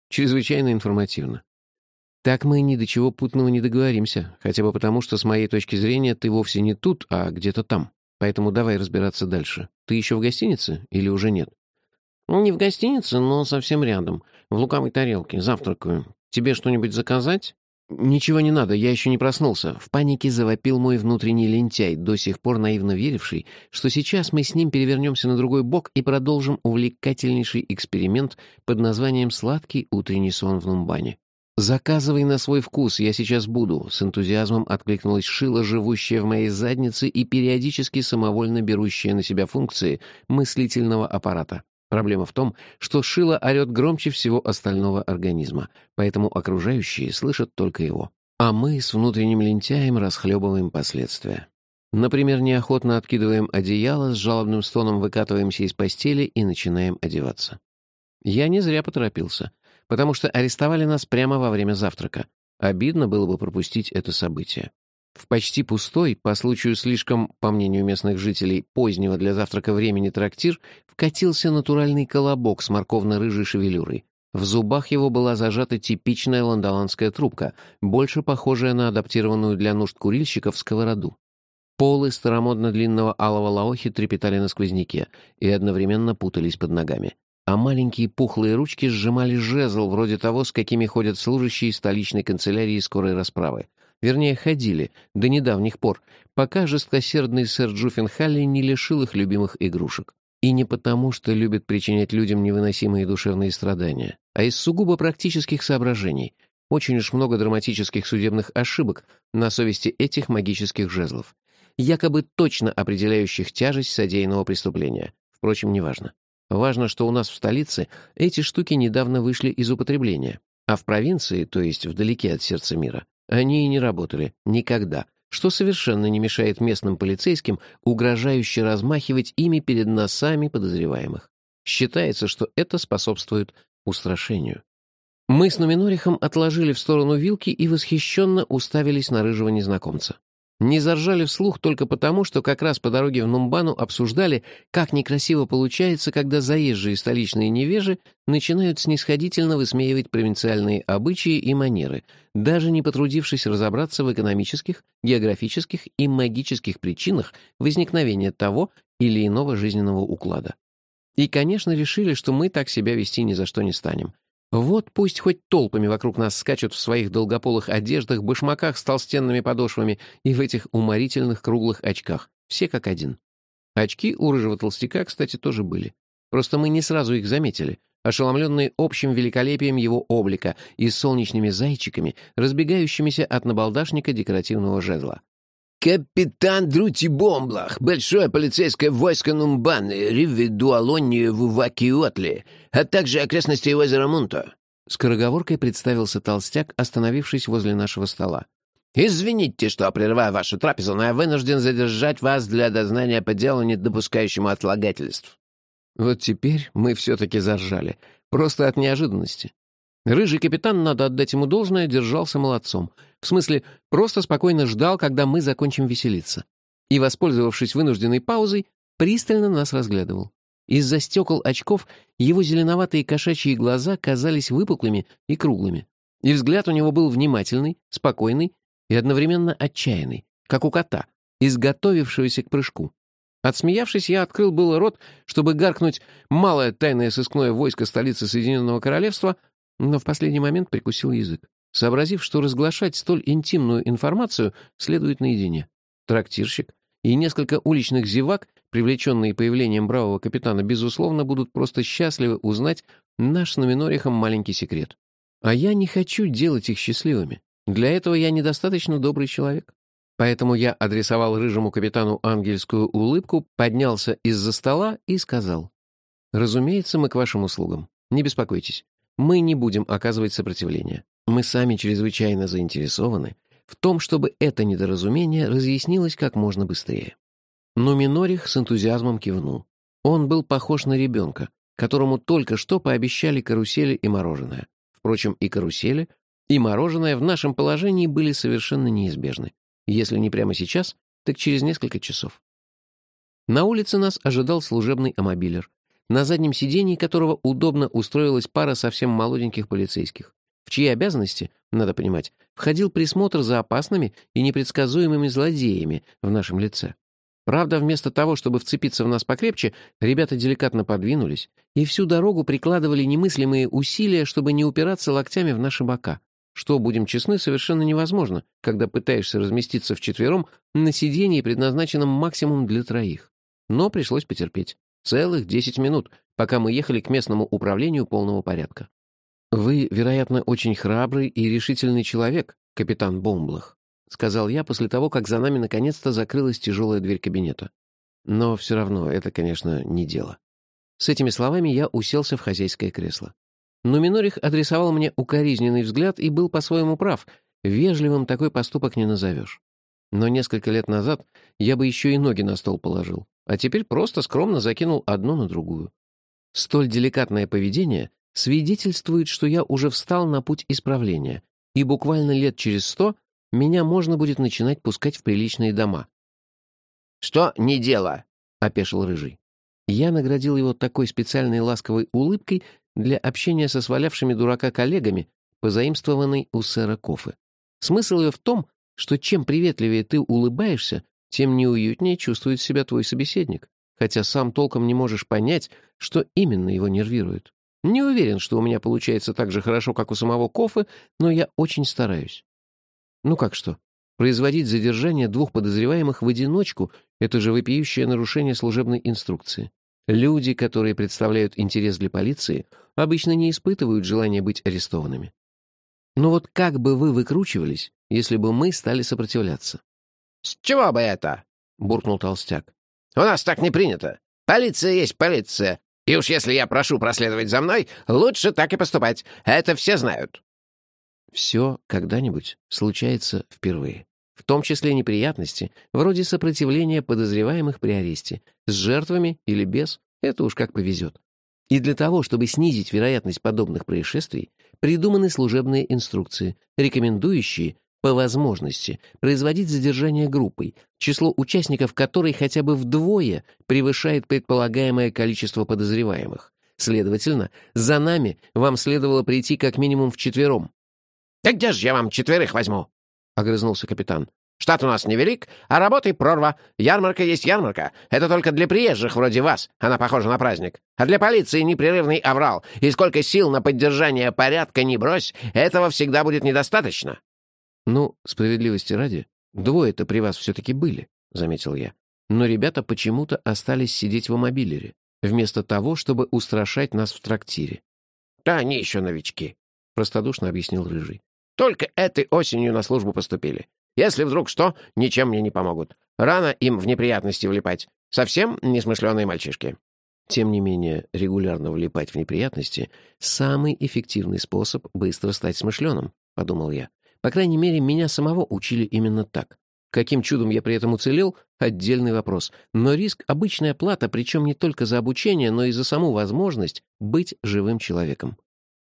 Чрезвычайно информативно. Так мы ни до чего путного не договоримся, хотя бы потому, что, с моей точки зрения, ты вовсе не тут, а где-то там. Поэтому давай разбираться дальше. Ты еще в гостинице или уже нет? Ну, не в гостинице, но совсем рядом. В лукавой тарелке. Завтракаю. Тебе что-нибудь заказать? Ничего не надо, я еще не проснулся. В панике завопил мой внутренний лентяй, до сих пор наивно веривший, что сейчас мы с ним перевернемся на другой бок и продолжим увлекательнейший эксперимент под названием «Сладкий утренний сон в Нумбане». «Заказывай на свой вкус, я сейчас буду», — с энтузиазмом откликнулась Шила, живущая в моей заднице и периодически самовольно берущая на себя функции мыслительного аппарата. Проблема в том, что Шила орет громче всего остального организма, поэтому окружающие слышат только его. А мы с внутренним лентяем расхлебываем последствия. Например, неохотно откидываем одеяло, с жалобным стоном выкатываемся из постели и начинаем одеваться. Я не зря поторопился, потому что арестовали нас прямо во время завтрака. Обидно было бы пропустить это событие. В почти пустой, по случаю слишком, по мнению местных жителей, позднего для завтрака времени трактир вкатился натуральный колобок с морковно-рыжей шевелюрой. В зубах его была зажата типичная ландоландская трубка, больше похожая на адаптированную для нужд курильщиков сковороду. Полы старомодно-длинного алого лаохи трепетали на сквозняке и одновременно путались под ногами. А маленькие пухлые ручки сжимали жезл, вроде того, с какими ходят служащие столичной канцелярии скорой расправы. Вернее, ходили, до недавних пор, пока жесткосердный сэр Джуффенхалли не лишил их любимых игрушек. И не потому, что любит причинять людям невыносимые душевные страдания, а из сугубо практических соображений. Очень уж много драматических судебных ошибок на совести этих магических жезлов, якобы точно определяющих тяжесть содеянного преступления. Впрочем, неважно. Важно, что у нас в столице эти штуки недавно вышли из употребления, а в провинции, то есть вдалеке от сердца мира, они и не работали. Никогда. Что совершенно не мешает местным полицейским угрожающе размахивать ими перед носами подозреваемых. Считается, что это способствует устрашению. Мы с Нуминорихом отложили в сторону вилки и восхищенно уставились на рыжего незнакомца. Не заржали вслух только потому, что как раз по дороге в Нумбану обсуждали, как некрасиво получается, когда заезжие столичные невежи начинают снисходительно высмеивать провинциальные обычаи и манеры, даже не потрудившись разобраться в экономических, географических и магических причинах возникновения того или иного жизненного уклада. И, конечно, решили, что мы так себя вести ни за что не станем. Вот пусть хоть толпами вокруг нас скачут в своих долгополых одеждах, башмаках с толстенными подошвами и в этих уморительных круглых очках. Все как один. Очки у рыжего толстяка, кстати, тоже были. Просто мы не сразу их заметили, ошеломленные общим великолепием его облика и солнечными зайчиками, разбегающимися от набалдашника декоративного жезла. «Капитан Друти-Бомблах, большое полицейское войско Нумбаны, Ривидуалонии в Вакиотли, а также окрестности озера Мунто», — скороговоркой представился толстяк, остановившись возле нашего стола. «Извините, что прерываю вашу трапезу, но я вынужден задержать вас для дознания по делу, не допускающему отлагательств». Вот теперь мы все-таки заржали, просто от неожиданности. Рыжий капитан, надо отдать ему должное, держался молодцом. В смысле, просто спокойно ждал, когда мы закончим веселиться. И, воспользовавшись вынужденной паузой, пристально нас разглядывал. Из-за стекол очков его зеленоватые кошачьи глаза казались выпуклыми и круглыми. И взгляд у него был внимательный, спокойный и одновременно отчаянный, как у кота, изготовившегося к прыжку. Отсмеявшись, я открыл было рот, чтобы гаркнуть «малое тайное сыскное войско столицы Соединенного Королевства», но в последний момент прикусил язык, сообразив, что разглашать столь интимную информацию следует наедине. Трактирщик и несколько уличных зевак, привлеченные появлением бравого капитана, безусловно, будут просто счастливы узнать наш с Нуминорихом маленький секрет. А я не хочу делать их счастливыми. Для этого я недостаточно добрый человек. Поэтому я адресовал рыжему капитану ангельскую улыбку, поднялся из-за стола и сказал: «Разумеется, мы к вашим услугам. Не беспокойтесь. Мы не будем оказывать сопротивление. Мы сами чрезвычайно заинтересованы в том, чтобы это недоразумение разъяснилось как можно быстрее». Нуминорих с энтузиазмом кивнул. Он был похож на ребенка, которому только что пообещали карусели и мороженое. Впрочем, и карусели, и мороженое в нашем положении были совершенно неизбежны. Если не прямо сейчас, так через несколько часов. На улице нас ожидал служебный амобилер. на заднем сидении которого удобно устроилась пара совсем молоденьких полицейских, в чьи обязанности, надо понимать, входил присмотр за опасными и непредсказуемыми злодеями в нашем лице. Правда, вместо того, чтобы вцепиться в нас покрепче, ребята деликатно подвинулись и всю дорогу прикладывали немыслимые усилия, чтобы не упираться локтями в наши бока, что, будем честны, совершенно невозможно, когда пытаешься разместиться вчетвером на сидении, предназначенном максимум для троих. Но пришлось потерпеть. Целых десять минут, пока мы ехали к местному управлению полного порядка. «Вы, вероятно, очень храбрый и решительный человек, капитан Бомблах», — сказал я после того, как за нами наконец-то закрылась тяжелая дверь кабинета. «Но все равно это, конечно, не дело». С этими словами я уселся в хозяйское кресло. Но Минорих адресовал мне укоризненный взгляд и был по-своему прав. Вежливым такой поступок не назовешь. Но несколько лет назад я бы еще и ноги на стол положил, а теперь просто скромно закинул одну на другую. Столь деликатное поведение свидетельствует, что я уже встал на путь исправления, и буквально лет через сто меня можно будет начинать пускать в приличные дома. «Что не дело?» — опешил Рыжий. Я наградил его такой специальной ласковой улыбкой для общения со свалявшими дурака коллегами, позаимствованной у сэра Кофы. Смысл ее в том, что чем приветливее ты улыбаешься, тем неуютнее чувствует себя твой собеседник, хотя сам толком не можешь понять, что именно его нервирует. Не уверен, что у меня получается так же хорошо, как у самого Кофы, но я очень стараюсь. Ну как что? Производить задержание двух подозреваемых в одиночку — это же вопиющее нарушение служебной инструкции. Люди, которые представляют интерес для полиции, обычно не испытывают желания быть арестованными. Но вот как бы вы выкручивались, если бы мы стали сопротивляться? «С чего бы это?» — буркнул толстяк. «У нас так не принято. Полиция есть полиция. И уж если я прошу проследовать за мной, лучше так и поступать. Это все знают». Все когда-нибудь случается впервые. В том числе неприятности, вроде сопротивления подозреваемых при аресте, с жертвами или без, это уж как повезет. И для того, чтобы снизить вероятность подобных происшествий, придуманы служебные инструкции, рекомендующие, по возможности, производить задержание группой, число участников которой хотя бы вдвое превышает предполагаемое количество подозреваемых. Следовательно, за нами вам следовало прийти как минимум вчетвером. «Да где же я вам четверых возьму?» — огрызнулся капитан. «Штат у нас невелик, а работы прорва. Ярмарка есть ярмарка. Это только для приезжих вроде вас. Она похожа на праздник. А для полиции непрерывный аврал. И сколько сил на поддержание порядка не брось, этого всегда будет недостаточно». «Ну, справедливости ради, двое-то при вас все-таки были», — заметил я. «Но ребята почему-то остались сидеть в амобилере, вместо того, чтобы устрашать нас в трактире». «Да они еще новички», — простодушно объяснил Рыжий. «Только этой осенью на службу поступили. Если вдруг что, ничем мне не помогут. Рано им в неприятности влипать. Совсем несмышленые мальчишки». Тем не менее, регулярно влипать в неприятности — самый эффективный способ быстро стать смышленым, — подумал я. По крайней мере, меня самого учили именно так. Каким чудом я при этом уцелел — отдельный вопрос. Но риск — обычная плата, причем не только за обучение, но и за саму возможность быть живым человеком.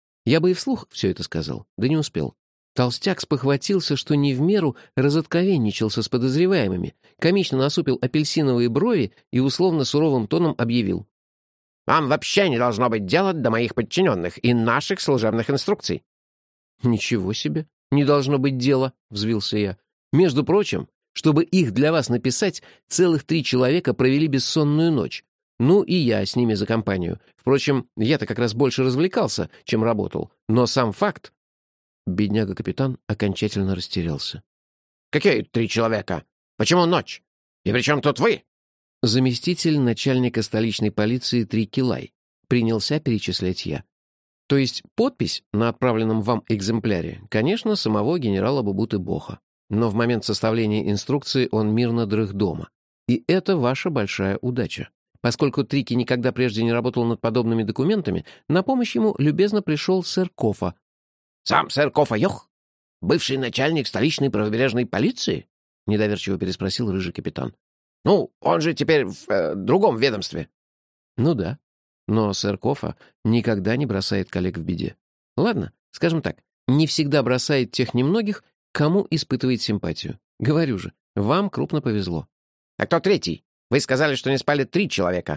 Я бы и вслух все это сказал, да не успел. Толстяк спохватился, что не в меру разоткровенничался с подозреваемыми, комично насупил апельсиновые брови и условно суровым тоном объявил. «Вам вообще не должно быть дела до моих подчиненных и наших служебных инструкций». «Ничего себе! Не должно быть дела», — взвился я. «Между прочим, чтобы их для вас написать, целых три человека провели бессонную ночь. Ну и я с ними за компанию. Впрочем, я-то как раз больше развлекался, чем работал. Но сам факт...» Бедняга-капитан окончательно растерялся. «Какие три человека? Почему ночь? И при чем тут вы?» Заместитель начальника столичной полиции Трикилай. Принялся перечислять я. То есть подпись на отправленном вам экземпляре, конечно, самого генерала Бубуты Боха. Но в момент составления инструкции он мирно дрых дома. И это ваша большая удача. Поскольку Трики никогда прежде не работал над подобными документами, на помощь ему любезно пришел сэр Кофа. «Сам сэр Кофа Йох? Бывший начальник столичной правобережной полиции?» — недоверчиво переспросил рыжий капитан. «Ну, он же теперь в э, другом ведомстве». «Ну да. Но сэр Кофа никогда не бросает коллег в беде. Ладно, скажем так, не всегда бросает тех немногих, кому испытывает симпатию. Говорю же, вам крупно повезло». «А кто третий? Вы сказали, что не спали три человека.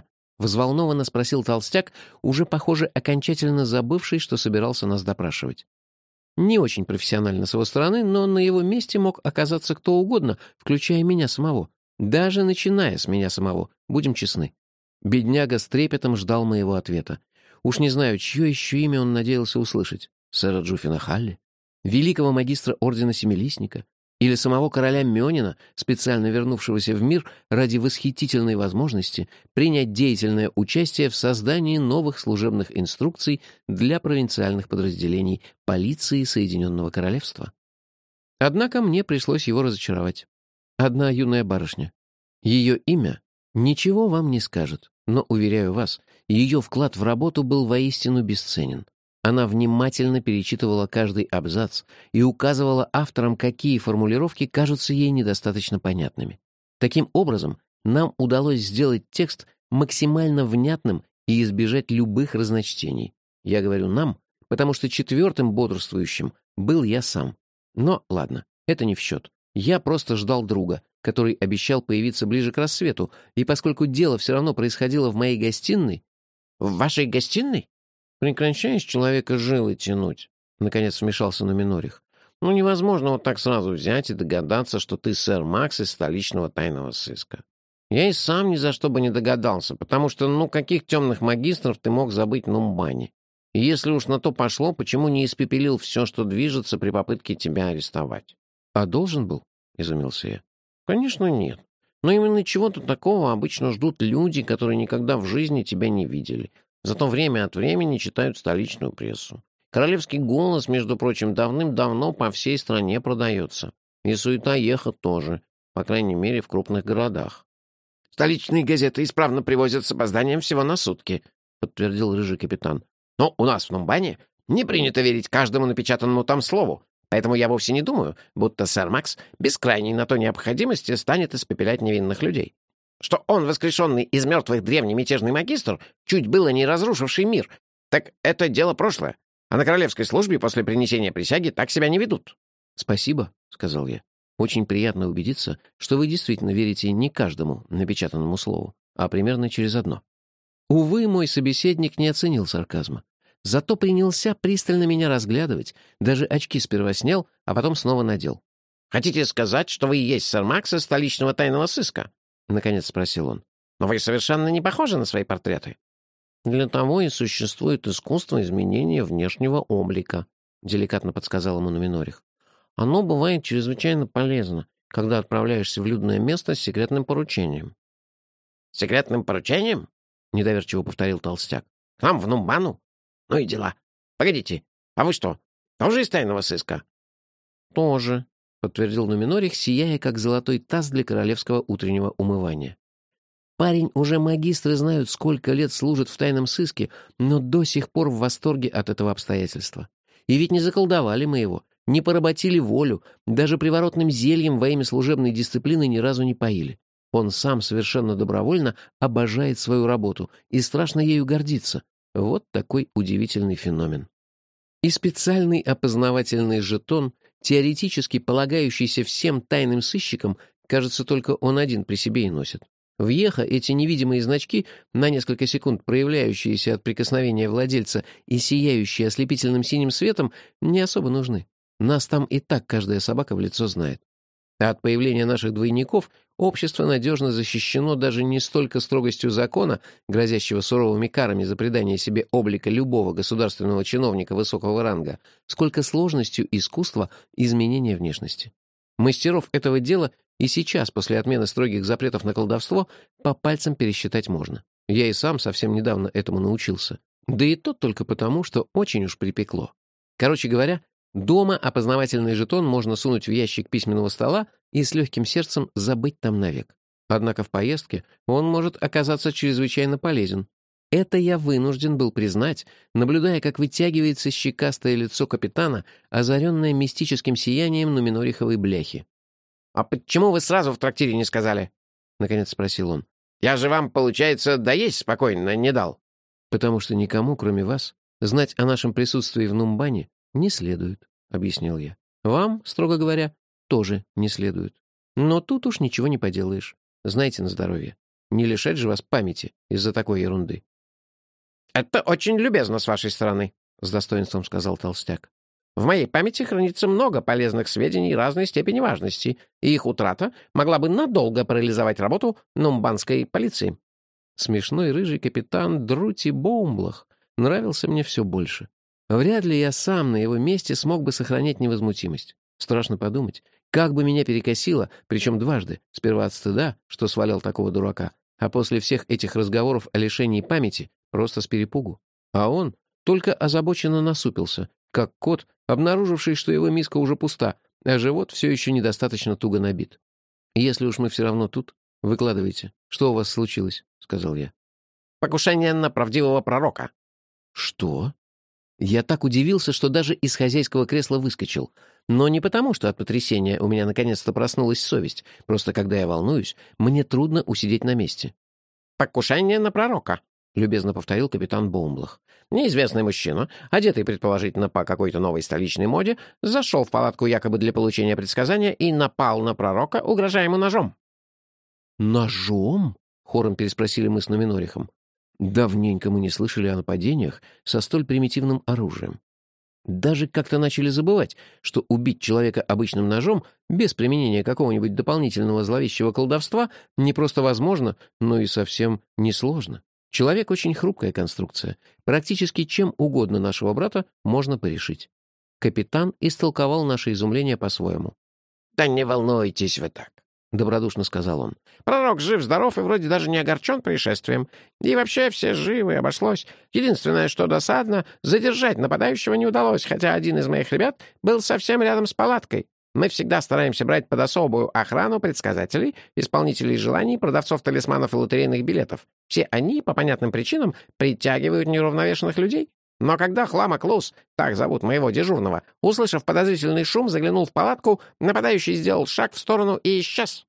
Взволнованно спросил толстяк, уже, похоже, окончательно забывший, что собирался нас допрашивать. Не очень профессионально с его стороны, но на его месте мог оказаться кто угодно, включая меня самого. Даже начиная с меня самого, будем честны. Бедняга с трепетом ждал моего ответа. Уж не знаю, чье еще имя он надеялся услышать. Сэра Джуффина Халли? Великого магистра Ордена Семилистника? Или самого короля Мёнина, специально вернувшегося в мир ради восхитительной возможности принять деятельное участие в создании новых служебных инструкций для провинциальных подразделений полиции Соединенного Королевства? Однако мне пришлось его разочаровать. Одна юная барышня. Ее имя ничего вам не скажет, но, уверяю вас, ее вклад в работу был воистину бесценен. Она внимательно перечитывала каждый абзац и указывала авторам, какие формулировки кажутся ей недостаточно понятными. Таким образом, нам удалось сделать текст максимально внятным и избежать любых разночтений. Я говорю «нам», потому что четвертым бодрствующим был я сам. Но ладно, это не в счет. Я просто ждал друга, который обещал появиться ближе к рассвету, и поскольку дело все равно происходило в моей гостиной... «В вашей гостиной?» «Прекращай с человека жилы тянуть», — наконец вмешался Нуминорих. «Ну, невозможно вот так сразу взять и догадаться, что ты сэр Макс из столичного тайного сыска. Я и сам ни за что бы не догадался, потому что, ну, каких темных магистров ты мог забыть в Нумбане? И если уж на то пошло, почему не испепелил все, что движется при попытке тебя арестовать?» «А должен был?» — изумился я. «Конечно, нет. Но именно чего-то такого обычно ждут люди, которые никогда в жизни тебя не видели. Зато время от времени читают столичную прессу. Королевский голос, между прочим, давным-давно по всей стране продается. И суета-еха тоже, по крайней мере, в крупных городах». «Столичные газеты исправно привозят с опозданием всего на сутки», — подтвердил рыжий капитан. «Но у нас в Нумбане не принято верить каждому напечатанному там слову, поэтому я вовсе не думаю, будто сэр Макс без крайней на то необходимости станет испепелять невинных людей. Что он, воскрешенный из мертвых древний мятежный магистр, чуть было не разрушивший мир, так это дело прошлое. А на королевской службе после принесения присяги так себя не ведут». «Спасибо», — сказал я. «Очень приятно убедиться, что вы действительно верите не каждому напечатанному слову, а примерно через одно». Увы, мой собеседник не оценил сарказма. Зато принялся пристально меня разглядывать, даже очки сперва снял, а потом снова надел. «Хотите сказать, что вы и есть сэр Макс из столичного тайного сыска?» — наконец спросил он. «Но вы совершенно не похожи на свои портреты». «Для того и существует искусство изменения внешнего облика», — деликатно подсказал ему Нуминорих. «Оно бывает чрезвычайно полезно, когда отправляешься в людное место с секретным поручением». «Секретным поручением?» — недоверчиво повторил толстяк. «К нам в Нумбану? Ну и дела. Погодите, а вы что, тоже из тайного сыска?» «Тоже», — подтвердил Нуминорих, сияя, как золотой таз для королевского утреннего умывания. Парень уже магистры знают, сколько лет служит в тайном сыске, но до сих пор в восторге от этого обстоятельства. И ведь не заколдовали мы его, не поработили волю, даже приворотным зельем во имя служебной дисциплины ни разу не поили. Он сам совершенно добровольно обожает свою работу и страшно ею гордится. Вот такой удивительный феномен. И специальный опознавательный жетон, теоретически полагающийся всем тайным сыщикам, кажется, только он один при себе и носит. В Еха эти невидимые значки, на несколько секунд проявляющиеся от прикосновения владельца и сияющие ослепительным синим светом, не особо нужны. Нас там и так каждая собака в лицо знает. А от появления наших двойников общество надежно защищено даже не столько строгостью закона, грозящего суровыми карами за придание себе облика любого государственного чиновника высокого ранга, сколько сложностью искусства изменения внешности. Мастеров этого дела и сейчас, после отмены строгих запретов на колдовство, по пальцам пересчитать можно. Я и сам совсем недавно этому научился. Да и то только потому, что очень уж припекло. Короче говоря, дома опознавательный жетон можно сунуть в ящик письменного стола и с легким сердцем забыть там навек. Однако в поездке он может оказаться чрезвычайно полезен. Это я вынужден был признать, наблюдая, как вытягивается щекастое лицо капитана, озаренное мистическим сиянием нуминориховой бляхи. «А почему вы сразу в трактире не сказали?» — наконец спросил он. «Я же вам, получается, доесть спокойно не дал». «Потому что никому, кроме вас, знать о нашем присутствии в Нумбане не следует», — объяснил я. «Вам, строго говоря, тоже не следует. Но тут уж ничего не поделаешь. Знайте на здоровье. Не лишать же вас памяти из-за такой ерунды». «Это очень любезно с вашей стороны», — с достоинством сказал толстяк. «В моей памяти хранится много полезных сведений разной степени важности, и их утрата могла бы надолго парализовать работу нумбанской полиции». Смешной рыжий капитан Друти Боумблах нравился мне все больше. Вряд ли я сам на его месте смог бы сохранять невозмутимость. Страшно подумать, как бы меня перекосило, причем дважды, сперва от стыда, что свалял такого дурака, а после всех этих разговоров о лишении памяти просто с перепугу. А он только озабоченно насупился, как кот, обнаруживший, что его миска уже пуста, а живот все еще недостаточно туго набит. «Если уж мы все равно тут, выкладывайте. Что у вас случилось?» — сказал я. «Покушение на правдивого пророка». «Что?» Я так удивился, что даже из хозяйского кресла выскочил. Но не потому, что от потрясения у меня наконец-то проснулась совесть. Просто когда я волнуюсь, мне трудно усидеть на месте. «Покушение на пророка», — любезно повторил капитан Боумблах. «Неизвестный мужчина, одетый, предположительно, по какой-то новой столичной моде, зашел в палатку якобы для получения предсказания и напал на пророка, угрожая ему ножом». «Ножом?» — хором переспросили мы с Нуминорихом. Давненько мы не слышали о нападениях со столь примитивным оружием. Даже как-то начали забывать, что убить человека обычным ножом без применения какого-нибудь дополнительного зловещего колдовства не просто возможно, но и совсем несложно. Человек — очень хрупкая конструкция. Практически чем угодно нашего брата можно порешить. Капитан истолковал наше изумление по-своему. «Да не волнуйтесь вы так», — добродушно сказал он. «Пророк жив-здоров и вроде даже не огорчен происшествием. И вообще все живы, обошлось. Единственное, что досадно, задержать нападающего не удалось, хотя один из моих ребят был совсем рядом с палаткой. Мы всегда стараемся брать под особую охрану предсказателей, исполнителей желаний, продавцов талисманов и лотерейных билетов. Все они, по понятным причинам, притягивают неуравновешенных людей. Но когда Хламок Лус, так зовут моего дежурного, услышав подозрительный шум, заглянул в палатку, нападающий сделал шаг в сторону и исчез».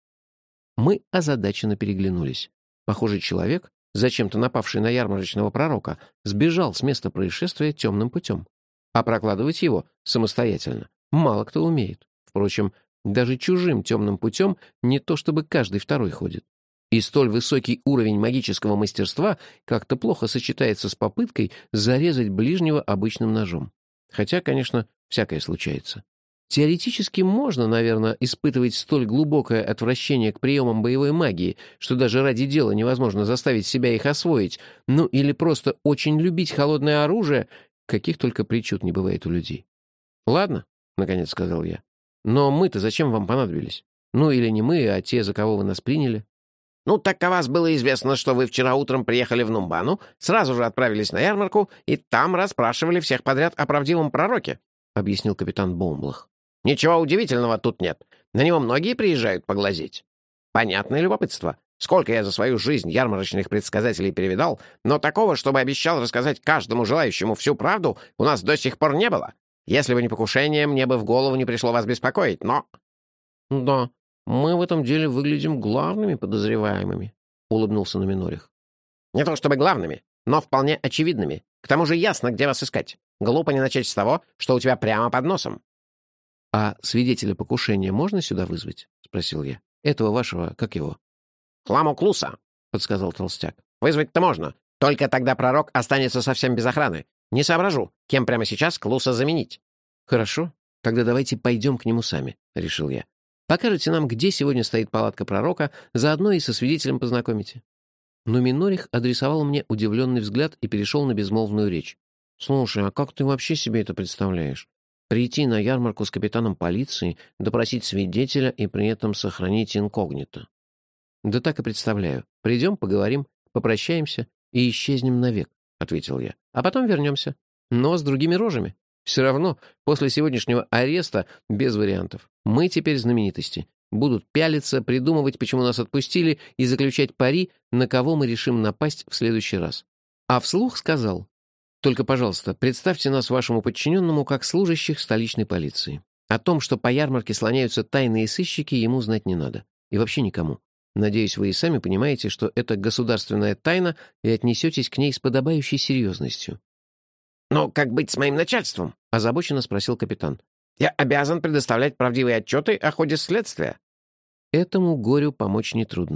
Мы озадаченно переглянулись. Похоже, человек, зачем-то напавший на ярмарочного пророка, сбежал с места происшествия темным путем. А прокладывать его самостоятельно мало кто умеет. Впрочем, даже чужим темным путем не то чтобы каждый второй ходит. И столь высокий уровень магического мастерства как-то плохо сочетается с попыткой зарезать ближнего обычным ножом. Хотя, конечно, всякое случается. Теоретически можно, наверное, испытывать столь глубокое отвращение к приемам боевой магии, что даже ради дела невозможно заставить себя их освоить, ну или просто очень любить холодное оружие, каких только причуд не бывает у людей. «Ладно», — наконец сказал я, — «но мы-то зачем вам понадобились? Ну или не мы, а те, за кого вы нас приняли?» «Ну, так о вас было известно, что вы вчера утром приехали в Нумбану, сразу же отправились на ярмарку и там расспрашивали всех подряд о правдивом пророке», — объяснил капитан Боумблах. «Ничего удивительного тут нет. На него многие приезжают поглазеть. Понятное любопытство. Сколько я за свою жизнь ярмарочных предсказателей перевидал, но такого, чтобы обещал рассказать каждому желающему всю правду, у нас до сих пор не было. Если бы не покушение, мне бы в голову не пришло вас беспокоить, но...» «Да, мы в этом деле выглядим главными подозреваемыми», — улыбнулся Нуминорих. «Не то чтобы главными, но вполне очевидными. К тому же ясно, где вас искать. Глупо не начать с того, что у тебя прямо под носом». «А свидетеля покушения можно сюда вызвать?» — спросил я. «Этого вашего, как его?» «Хламу Клуса», — подсказал толстяк. «Вызвать-то можно. Только тогда пророк останется совсем без охраны. Не соображу, кем прямо сейчас Клуса заменить». «Хорошо. Тогда давайте пойдем к нему сами», — решил я. «Покажете нам, где сегодня стоит палатка пророка, заодно и со свидетелем познакомите». Но Минорих адресовал мне удивленный взгляд и перешел на безмолвную речь. «Слушай, а как ты вообще себе это представляешь? Прийти на ярмарку с капитаном полиции, допросить свидетеля и при этом сохранить инкогнито?» «Да так и представляю. Придем, поговорим, попрощаемся и исчезнем навек», — ответил я. «А потом вернемся. Но с другими рожами. Все равно после сегодняшнего ареста без вариантов. Мы теперь знаменитости. Будут пялиться, придумывать, почему нас отпустили, и заключать пари, на кого мы решим напасть в следующий раз». А вслух сказал: «Только, пожалуйста, представьте нас вашему подчиненному как служащих столичной полиции. О том, что по ярмарке слоняются тайные сыщики, ему знать не надо. И вообще никому. Надеюсь, вы и сами понимаете, что это государственная тайна, и отнесетесь к ней с подобающей серьезностью». «Ну, как быть с моим начальством?» — озабоченно спросил капитан. «Я обязан предоставлять правдивые отчеты о ходе следствия». «Этому горю помочь нетрудно», —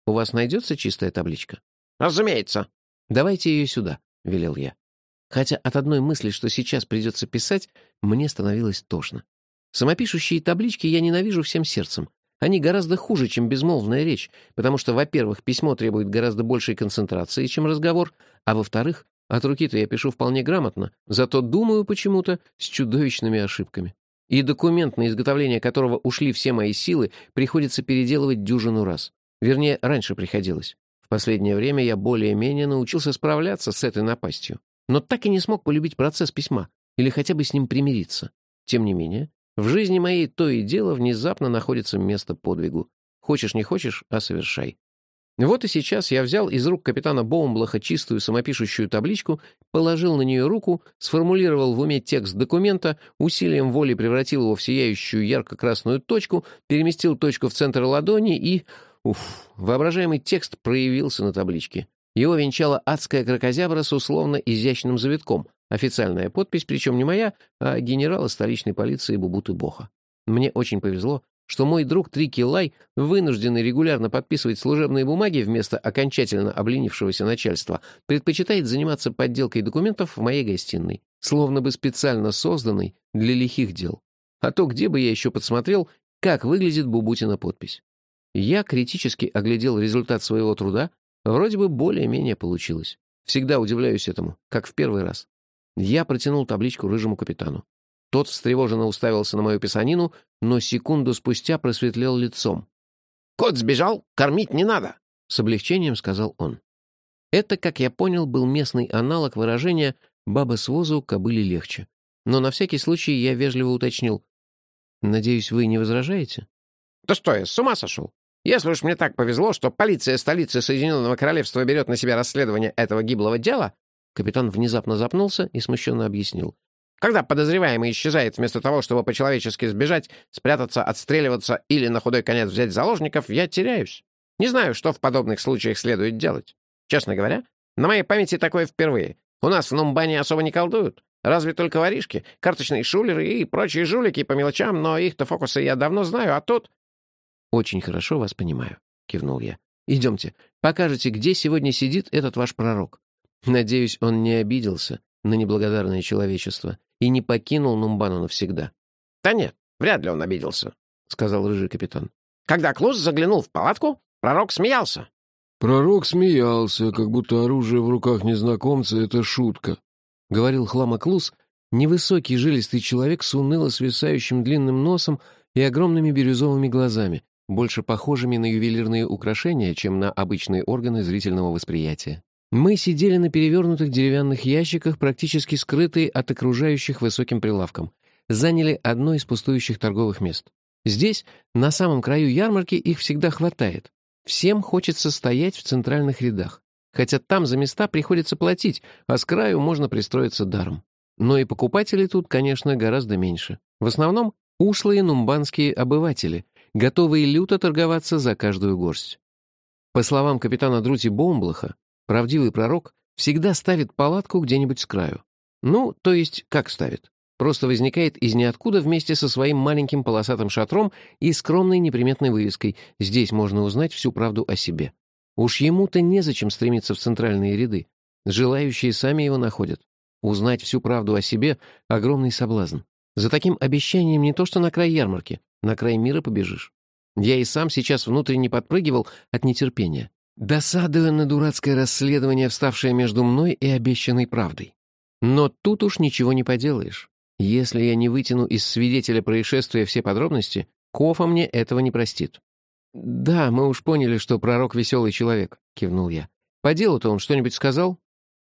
У вас найдется чистая табличка? Разумеется. Давайте ее сюда, — велел я. Хотя от одной мысли, что сейчас придется писать, мне становилось тошно. Самопишущие таблички я ненавижу всем сердцем. Они гораздо хуже, чем безмолвная речь, потому что, во-первых, письмо требует гораздо большей концентрации, чем разговор, а во-вторых, от руки-то я пишу вполне грамотно, зато думаю почему-то с чудовищными ошибками. И документ, на изготовление которого ушли все мои силы, приходится переделывать дюжину раз. Вернее, раньше приходилось. В последнее время я более-менее научился справляться с этой напастью, но так и не смог полюбить процесс письма или хотя бы с ним примириться. Тем не менее, в жизни моей то и дело внезапно находится место подвигу. Хочешь не хочешь, а совершай. Вот и сейчас я взял из рук капитана Боумблаха чистую самопишущую табличку, положил на нее руку, сформулировал в уме текст документа, усилием воли превратил его в сияющую ярко-красную точку, переместил точку в центр ладони и... Уф, воображаемый текст проявился на табличке. Его венчала адская кракозябра с условно изящным завитком. Официальная подпись, причем не моя, а генерала столичной полиции Бубуты Боха. Мне очень повезло, что мой друг Трики Лай, вынужденный регулярно подписывать служебные бумаги вместо окончательно обленившегося начальства, предпочитает заниматься подделкой документов в моей гостиной, словно бы специально созданной для лихих дел. А то где бы я еще подсмотрел, как выглядит Бубутина подпись. Я критически оглядел результат своего труда, вроде бы более-менее получилось. Всегда удивляюсь этому, как в первый раз. Я протянул табличку рыжему капитану. Тот встревоженно уставился на мою писанину, но секунду спустя просветлел лицом. «Кот сбежал, кормить не надо», — с облегчением сказал он. Это, как я понял, был местный аналог выражения «баба с возу, кобыле легче». Но на всякий случай я вежливо уточнил. «Надеюсь, вы не возражаете?» «Да что я, с ума сошел? Если уж мне так повезло, что полиция столицы Соединенного Королевства берет на себя расследование этого гиблого дела...» Капитан внезапно запнулся и смущенно объяснил. «Когда подозреваемый исчезает вместо того, чтобы по-человечески сбежать, спрятаться, отстреливаться или на худой конец взять заложников, я теряюсь. Не знаю, что в подобных случаях следует делать. Честно говоря, на моей памяти такое впервые. У нас в Нумбане особо не колдуют. Разве только воришки, карточные шулеры и прочие жулики по мелочам, но их-то фокусы я давно знаю, а тут...» «Очень хорошо вас понимаю», — кивнул я. «Идемте, покажете, где сегодня сидит этот ваш пророк. Надеюсь, он не обиделся на неблагодарное человечество и не покинул Нумбану навсегда». «Да нет, вряд ли он обиделся», — сказал рыжий капитан. «Когда Клус заглянул в палатку, пророк смеялся». «Пророк смеялся, как будто оружие в руках незнакомца — это шутка», — говорил Хлама Клус, невысокий жилистый человек с уныло свисающим длинным носом и огромными бирюзовыми глазами, больше похожими на ювелирные украшения, чем на обычные органы зрительного восприятия. Мы сидели на перевернутых деревянных ящиках, практически скрытые от окружающих высоким прилавком. Заняли одно из пустующих торговых мест. Здесь, на самом краю ярмарки, их всегда хватает. Всем хочется стоять в центральных рядах. Хотя там за места приходится платить, а с краю можно пристроиться даром. Но и покупателей тут, конечно, гораздо меньше. В основном ушлые нумбанские обыватели, готовые люто торговаться за каждую горсть. По словам капитана Друти Боумблаха, правдивый пророк всегда ставит палатку где-нибудь с краю. Ну, то есть, как ставит? Просто возникает из ниоткуда вместе со своим маленьким полосатым шатром и скромной неприметной вывеской «Здесь можно узнать всю правду о себе». Уж ему-то незачем стремиться в центральные ряды. Желающие сами его находят. Узнать всю правду о себе — огромный соблазн. За таким обещанием не то что на край ярмарки, на край мира побежишь. Я и сам сейчас внутренне подпрыгивал от нетерпения, досадуя на дурацкое расследование, вставшее между мной и обещанной правдой. Но тут уж ничего не поделаешь. Если я не вытяну из свидетеля происшествия все подробности, Кофа мне этого не простит. «Да, мы уж поняли, что пророк веселый человек», — кивнул я. «По делу-то он что-нибудь сказал?»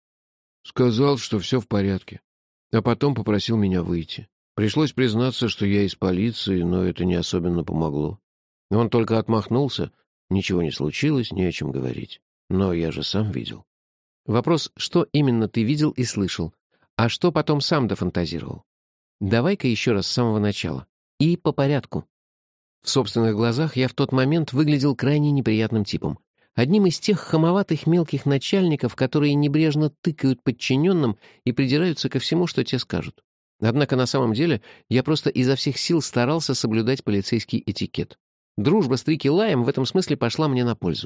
«Сказал, что все в порядке. А потом попросил меня выйти. Пришлось признаться, что я из полиции, но это не особенно помогло. Он только отмахнулся. Ничего не случилось, не о чем говорить. Но я же сам видел». Вопрос, что именно ты видел и слышал, а что потом сам дофантазировал? Давай-ка еще раз с самого начала. И по порядку. В собственных глазах я в тот момент выглядел крайне неприятным типом. Одним из тех хамоватых мелких начальников, которые небрежно тыкают подчиненным и придираются ко всему, что те скажут. Однако на самом деле я просто изо всех сил старался соблюдать полицейский этикет. Дружба с Трики Лаем в этом смысле пошла мне на пользу.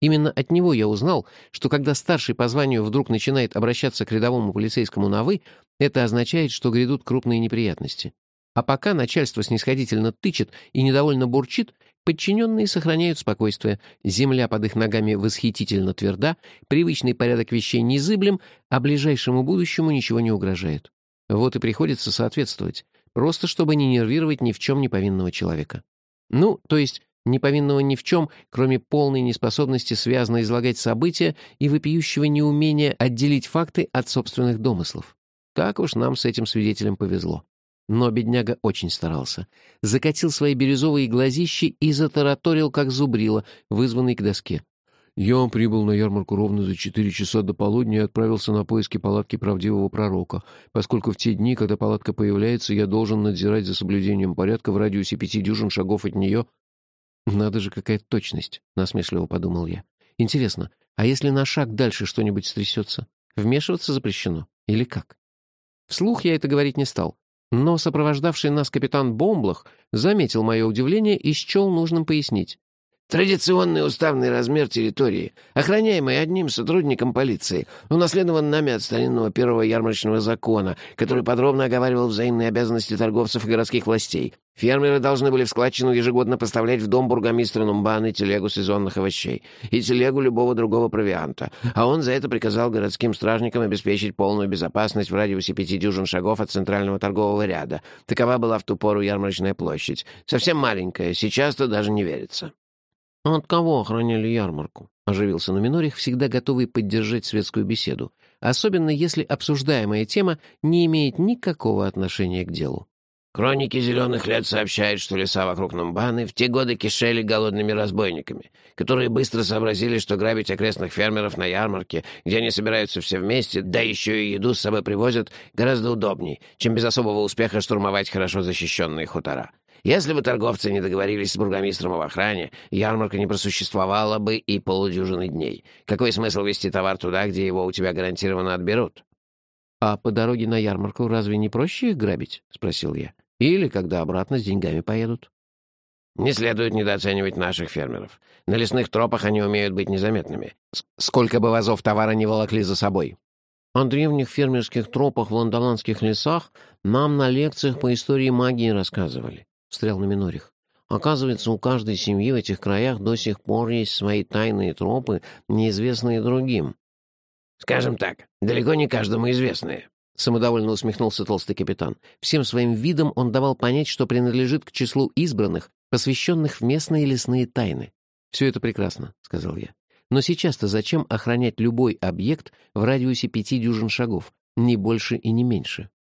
Именно от него я узнал, что когда старший по званию вдруг начинает обращаться к рядовому полицейскому на «вы», это означает, что грядут крупные неприятности. А пока начальство снисходительно тычет и недовольно бурчит, подчиненные сохраняют спокойствие, земля под их ногами восхитительно тверда, привычный порядок вещей незыблем, а ближайшему будущему ничего не угрожает. Вот и приходится соответствовать, просто чтобы не нервировать ни в чем не повинного человека. Ну, то есть не повинного ни в чем, кроме полной неспособности связно излагать события и вопиющего неумения отделить факты от собственных домыслов. Так уж нам с этим свидетелем повезло. Но бедняга очень старался. Закатил свои бирюзовые глазищи и затараторил, как зубрила, вызванный к доске. «Я прибыл на ярмарку ровно за четыре часа до полудня и отправился на поиски палатки правдивого пророка, поскольку в те дни, когда палатка появляется, я должен надзирать за соблюдением порядка в радиусе пяти дюжин шагов от нее». «Надо же, какая точность», — насмешливо подумал я. «Интересно, а если на шаг дальше что-нибудь стрясется? Вмешиваться запрещено? Или как?» Вслух я это говорить не стал, но сопровождавший нас капитан Бомблах заметил мое удивление и счел нужным пояснить. Традиционный уставный размер территории, охраняемый одним сотрудником полиции, унаследован нами от старинного первого ярмарочного закона, который подробно оговаривал взаимные обязанности торговцев и городских властей. Фермеры должны были в складчину ежегодно поставлять в дом бургомистра Нумбаны телегу сезонных овощей и телегу любого другого провианта, а он за это приказал городским стражникам обеспечить полную безопасность в радиусе пяти дюжин шагов от центрального торгового ряда. Такова была в ту пору ярмарочная площадь. Совсем маленькая, сейчас-то даже не верится. «От кого охраняли ярмарку?» — оживился Нуминорих, всегда готовый поддержать светскую беседу, особенно если обсуждаемая тема не имеет никакого отношения к делу. Хроники зеленых лет сообщают, что леса вокруг Нумбаны в те годы кишели голодными разбойниками, которые быстро сообразили, что грабить окрестных фермеров на ярмарке, где они собираются все вместе, да еще и еду с собой привозят, гораздо удобней, чем без особого успеха штурмовать хорошо защищенные хутора. Если бы торговцы не договорились с бургомистром об охране, ярмарка не просуществовала бы и полудюжины дней. Какой смысл везти товар туда, где его у тебя гарантированно отберут? «А по дороге на ярмарку разве не проще их грабить?» — спросил я. «Или когда обратно с деньгами поедут?» «Не следует недооценивать наших фермеров. На лесных тропах они умеют быть незаметными. Сколько бы вазов товара не волокли за собой». «О древних фермерских тропах в ландоландских лесах нам на лекциях по истории магии рассказывали», — встрял Нуминорих. «Оказывается, у каждой семьи в этих краях до сих пор есть свои тайные тропы, неизвестные другим». «Скажем так, далеко не каждому известные», — самодовольно усмехнулся толстый капитан. Всем своим видом он давал понять, что принадлежит к числу избранных, посвященных в местные лесные тайны. «Все это прекрасно», — сказал я. «Но сейчас-то зачем охранять любой объект в радиусе пяти дюжин шагов? Ни больше и не меньше».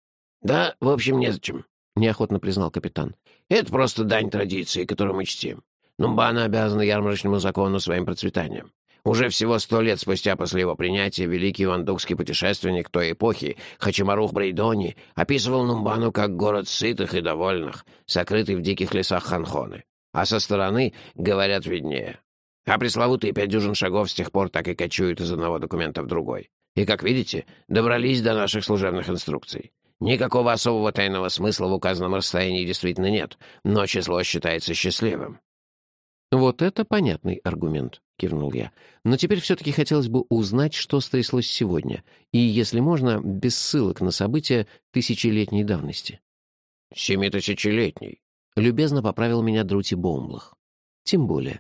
«Да, в общем, незачем», — неохотно признал капитан. «Это просто дань традиции, которую мы чтим. Нумбана обязана ярмарочному закону своим процветанием. Уже всего сто лет спустя после его принятия великий вандукский путешественник той эпохи Хачимарух Брейдони описывал Нумбану как город сытых и довольных, сокрытый в диких лесах Ханхоны. А со стороны, говорят, виднее. А пресловутые пять дюжин шагов с тех пор так и кочуют из одного документа в другой. И, как видите, добрались до наших служебных инструкций. Никакого особого тайного смысла в указанном расстоянии действительно нет, но число считается счастливым». «Вот это понятный аргумент», — кивнул я. «Но теперь все-таки хотелось бы узнать, что стряслось сегодня, и, если можно, без ссылок на события тысячелетней давности». «Семитысячелетней», — любезно поправил меня Друти Боумблах. «Тем более».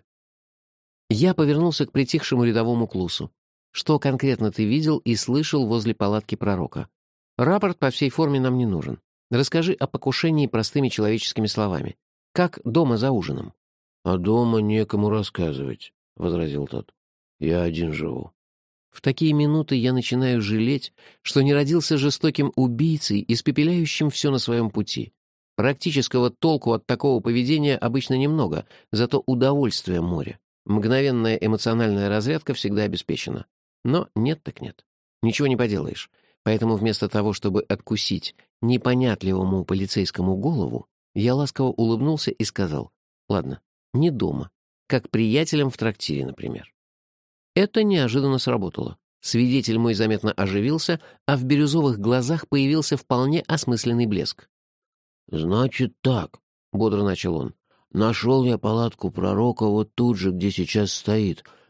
Я повернулся к притихшему рядовому Клусу. «Что конкретно ты видел и слышал возле палатки пророка? Рапорт по всей форме нам не нужен. Расскажи о покушении простыми человеческими словами. Как дома за ужином». «А дома некому рассказывать», — возразил тот. «Я один живу». В такие минуты я начинаю жалеть, что не родился жестоким убийцей, испепеляющим все на своем пути. Практического толку от такого поведения обычно немного, зато удовольствие море. Мгновенная эмоциональная разрядка всегда обеспечена. Но нет так нет. Ничего не поделаешь. Поэтому вместо того, чтобы откусить непонятливому полицейскому голову, я ласково улыбнулся и сказал: «Ладно, не дома, как приятелям в трактире, например». Это неожиданно сработало. Свидетель мой заметно оживился, а в бирюзовых глазах появился вполне осмысленный блеск. «Значит так», — бодро начал он. «Нашел я палатку пророка вот тут же, где сейчас стоит,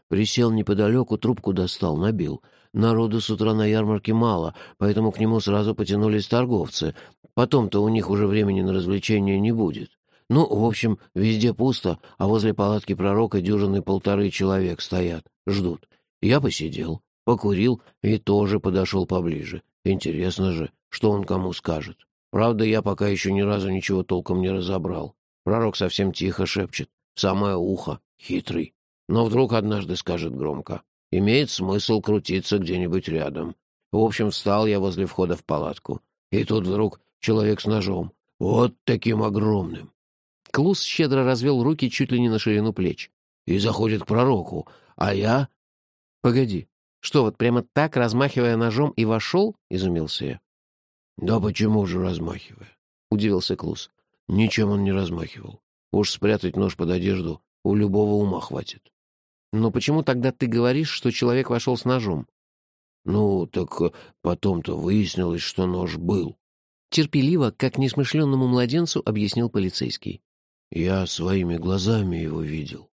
Присел неподалеку, трубку достал, набил. Народу с утра на ярмарке мало, поэтому к нему сразу потянулись торговцы. Потом-то у них уже времени на развлечения не будет. Ну, в общем, везде пусто, а возле палатки пророка дюжины полторы человек стоят, ждут. Я посидел, покурил и тоже подошел поближе. Интересно же, что он кому скажет. Правда, я пока еще ни разу ничего толком не разобрал. Пророк совсем тихо шепчет, в самое ухо, хитрый. Но вдруг однажды скажет громко. Имеет смысл крутиться где-нибудь рядом. В общем, встал я возле входа в палатку. И тут вдруг человек с ножом. Вот таким огромным. Клус щедро развел руки чуть ли не на ширину плеч. И заходит к пророку. А я... Погоди. Что, вот прямо так, размахивая ножом, и вошел? Изумился я. Да почему же размахивая? Удивился Клус. Ничем он не размахивал. Уж спрятать нож под одежду у любого ума хватит. Но почему тогда ты говоришь, что человек вошел с ножом? Ну, так потом-то выяснилось, что нож был. Терпеливо, как несмышленному младенцу, объяснил полицейский. Я своими глазами его видел.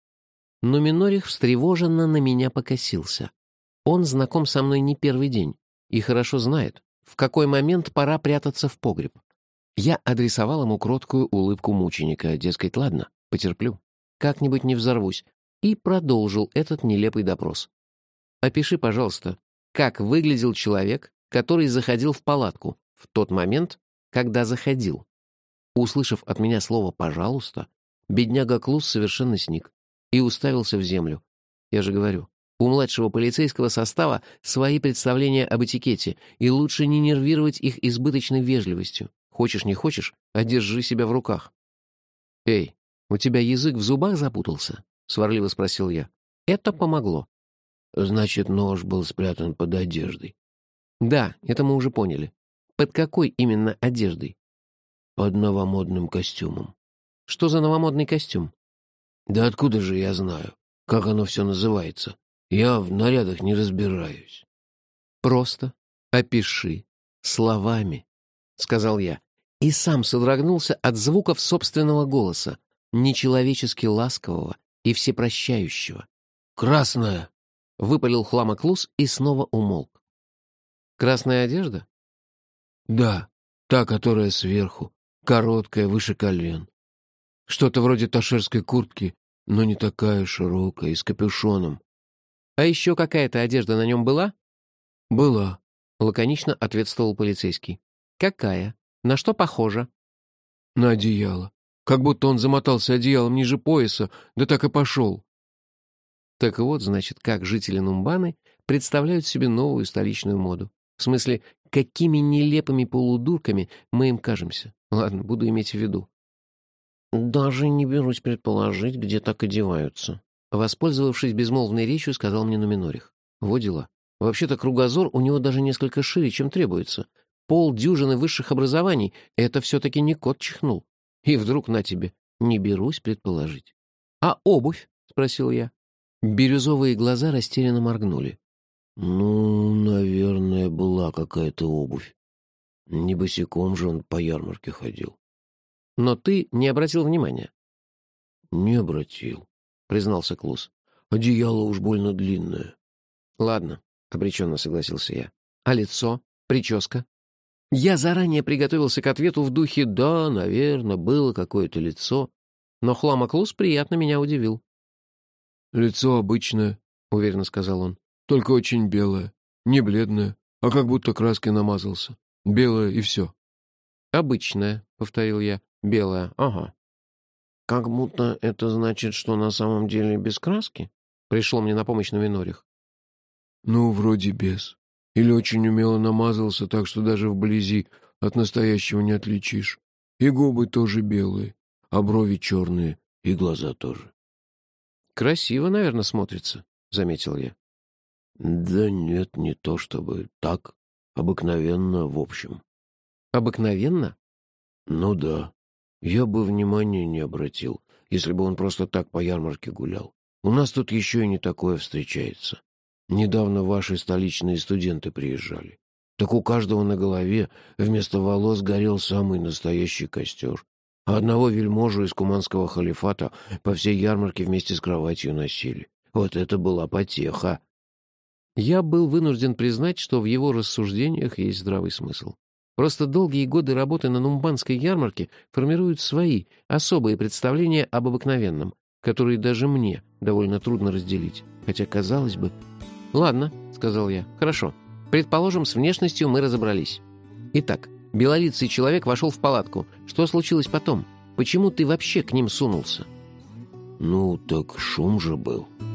Но Минорих встревоженно на меня покосился. Он знаком со мной не первый день и хорошо знает, в какой момент пора прятаться в погреб. Я адресовал ему кроткую улыбку мученика, дескать, ладно, потерплю, как-нибудь не взорвусь, и продолжил этот нелепый допрос. Опиши, пожалуйста, как выглядел человек, который заходил в палатку в тот момент, когда заходил. Услышав от меня слово «пожалуйста», бедняга Клус совершенно сник и уставился в землю. Я же говорю, у младшего полицейского состава свои представления об этикете, и лучше не нервировать их избыточной вежливостью. Хочешь, не хочешь, а держи себя в руках. «Эй, у тебя язык в зубах запутался?» — сварливо спросил я. Это помогло. «Значит, нож был спрятан под одеждой». «Да, это мы уже поняли. Под какой именно одеждой?» «Под новомодным костюмом». «Что за новомодный костюм?» «Да откуда же я знаю, как оно все называется? Я в нарядах не разбираюсь». «Просто опиши словами», — сказал я, и сам содрогнулся от звуков собственного голоса, нечеловечески ласкового и всепрощающего. «Красная!» — выпалил Хламоклус и снова умолк. «Красная одежда?» «Да, та, которая сверху, короткая, выше колен. Что-то вроде ташерской куртки, но не такая широкая и с капюшоном». «А еще какая-то одежда на нем была?» «Была», — лаконично ответствовал полицейский. «Какая? На что похожа?» «На одеяло. Как будто он замотался одеялом ниже пояса, да так и пошел». Так вот, значит, как жители Нумбаны представляют себе новую столичную моду. В смысле, какими нелепыми полудурками мы им кажемся. Ладно, буду иметь в виду. «Даже не берусь предположить, где так одеваются», — воспользовавшись безмолвной речью, сказал мне Нуминорих. «Во дела. Вообще-то кругозор у него даже несколько шире, чем требуется. Полдюжины высших образований — это все-таки не кот чихнул. И вдруг на тебе. Не берусь предположить». «А обувь?» — спросил я. Бирюзовые глаза растерянно моргнули. «Ну, наверное, была какая-то обувь. Не босиком же он по ярмарке ходил». «Но ты не обратил внимания?» «Не обратил», — признался Клус. «Одеяло уж больно длинное». «Ладно», — обреченно согласился я. «А лицо? Прическа?» Я заранее приготовился к ответу в духе «да, наверное, было какое-то лицо». Но Хламоклус приятно меня удивил. «Лицо обычное», — уверенно сказал он. «Только очень белое. Не бледное, а как будто краской намазался. Белое и все». «Обычное», — повторил я. «Белое, ага». «Как будто это значит, что на самом деле без краски?» Пришло мне на помощь Нуминорих. «Ну, вроде без. Или очень умело намазался, так что даже вблизи от настоящего не отличишь. И губы тоже белые, а брови черные, и глаза тоже». «Красиво, наверное, смотрится», — заметил я. «Да нет, не то чтобы так. Обыкновенно, в общем». «Обыкновенно?» «Ну да. Я бы внимания не обратил, если бы он просто так по ярмарке гулял. У нас тут еще и не такое встречается. Недавно ваши столичные студенты приезжали. Так у каждого на голове вместо волос горел самый настоящий костер. А одного вельможу из куманского халифата по всей ярмарке вместе с кроватью носили. Вот это была потеха. Я был вынужден признать, что в его рассуждениях есть здравый смысл. Просто долгие годы работы на Нумбанской ярмарке формируют свои, особые представления об обыкновенном, которые даже мне довольно трудно разделить. Хотя, казалось бы... «Ладно», — сказал я, — «хорошо. Предположим, с внешностью мы разобрались. Итак, белолицый человек вошел в палатку. Что случилось потом? Почему ты вообще к ним сунулся?» «Ну, так шум же был».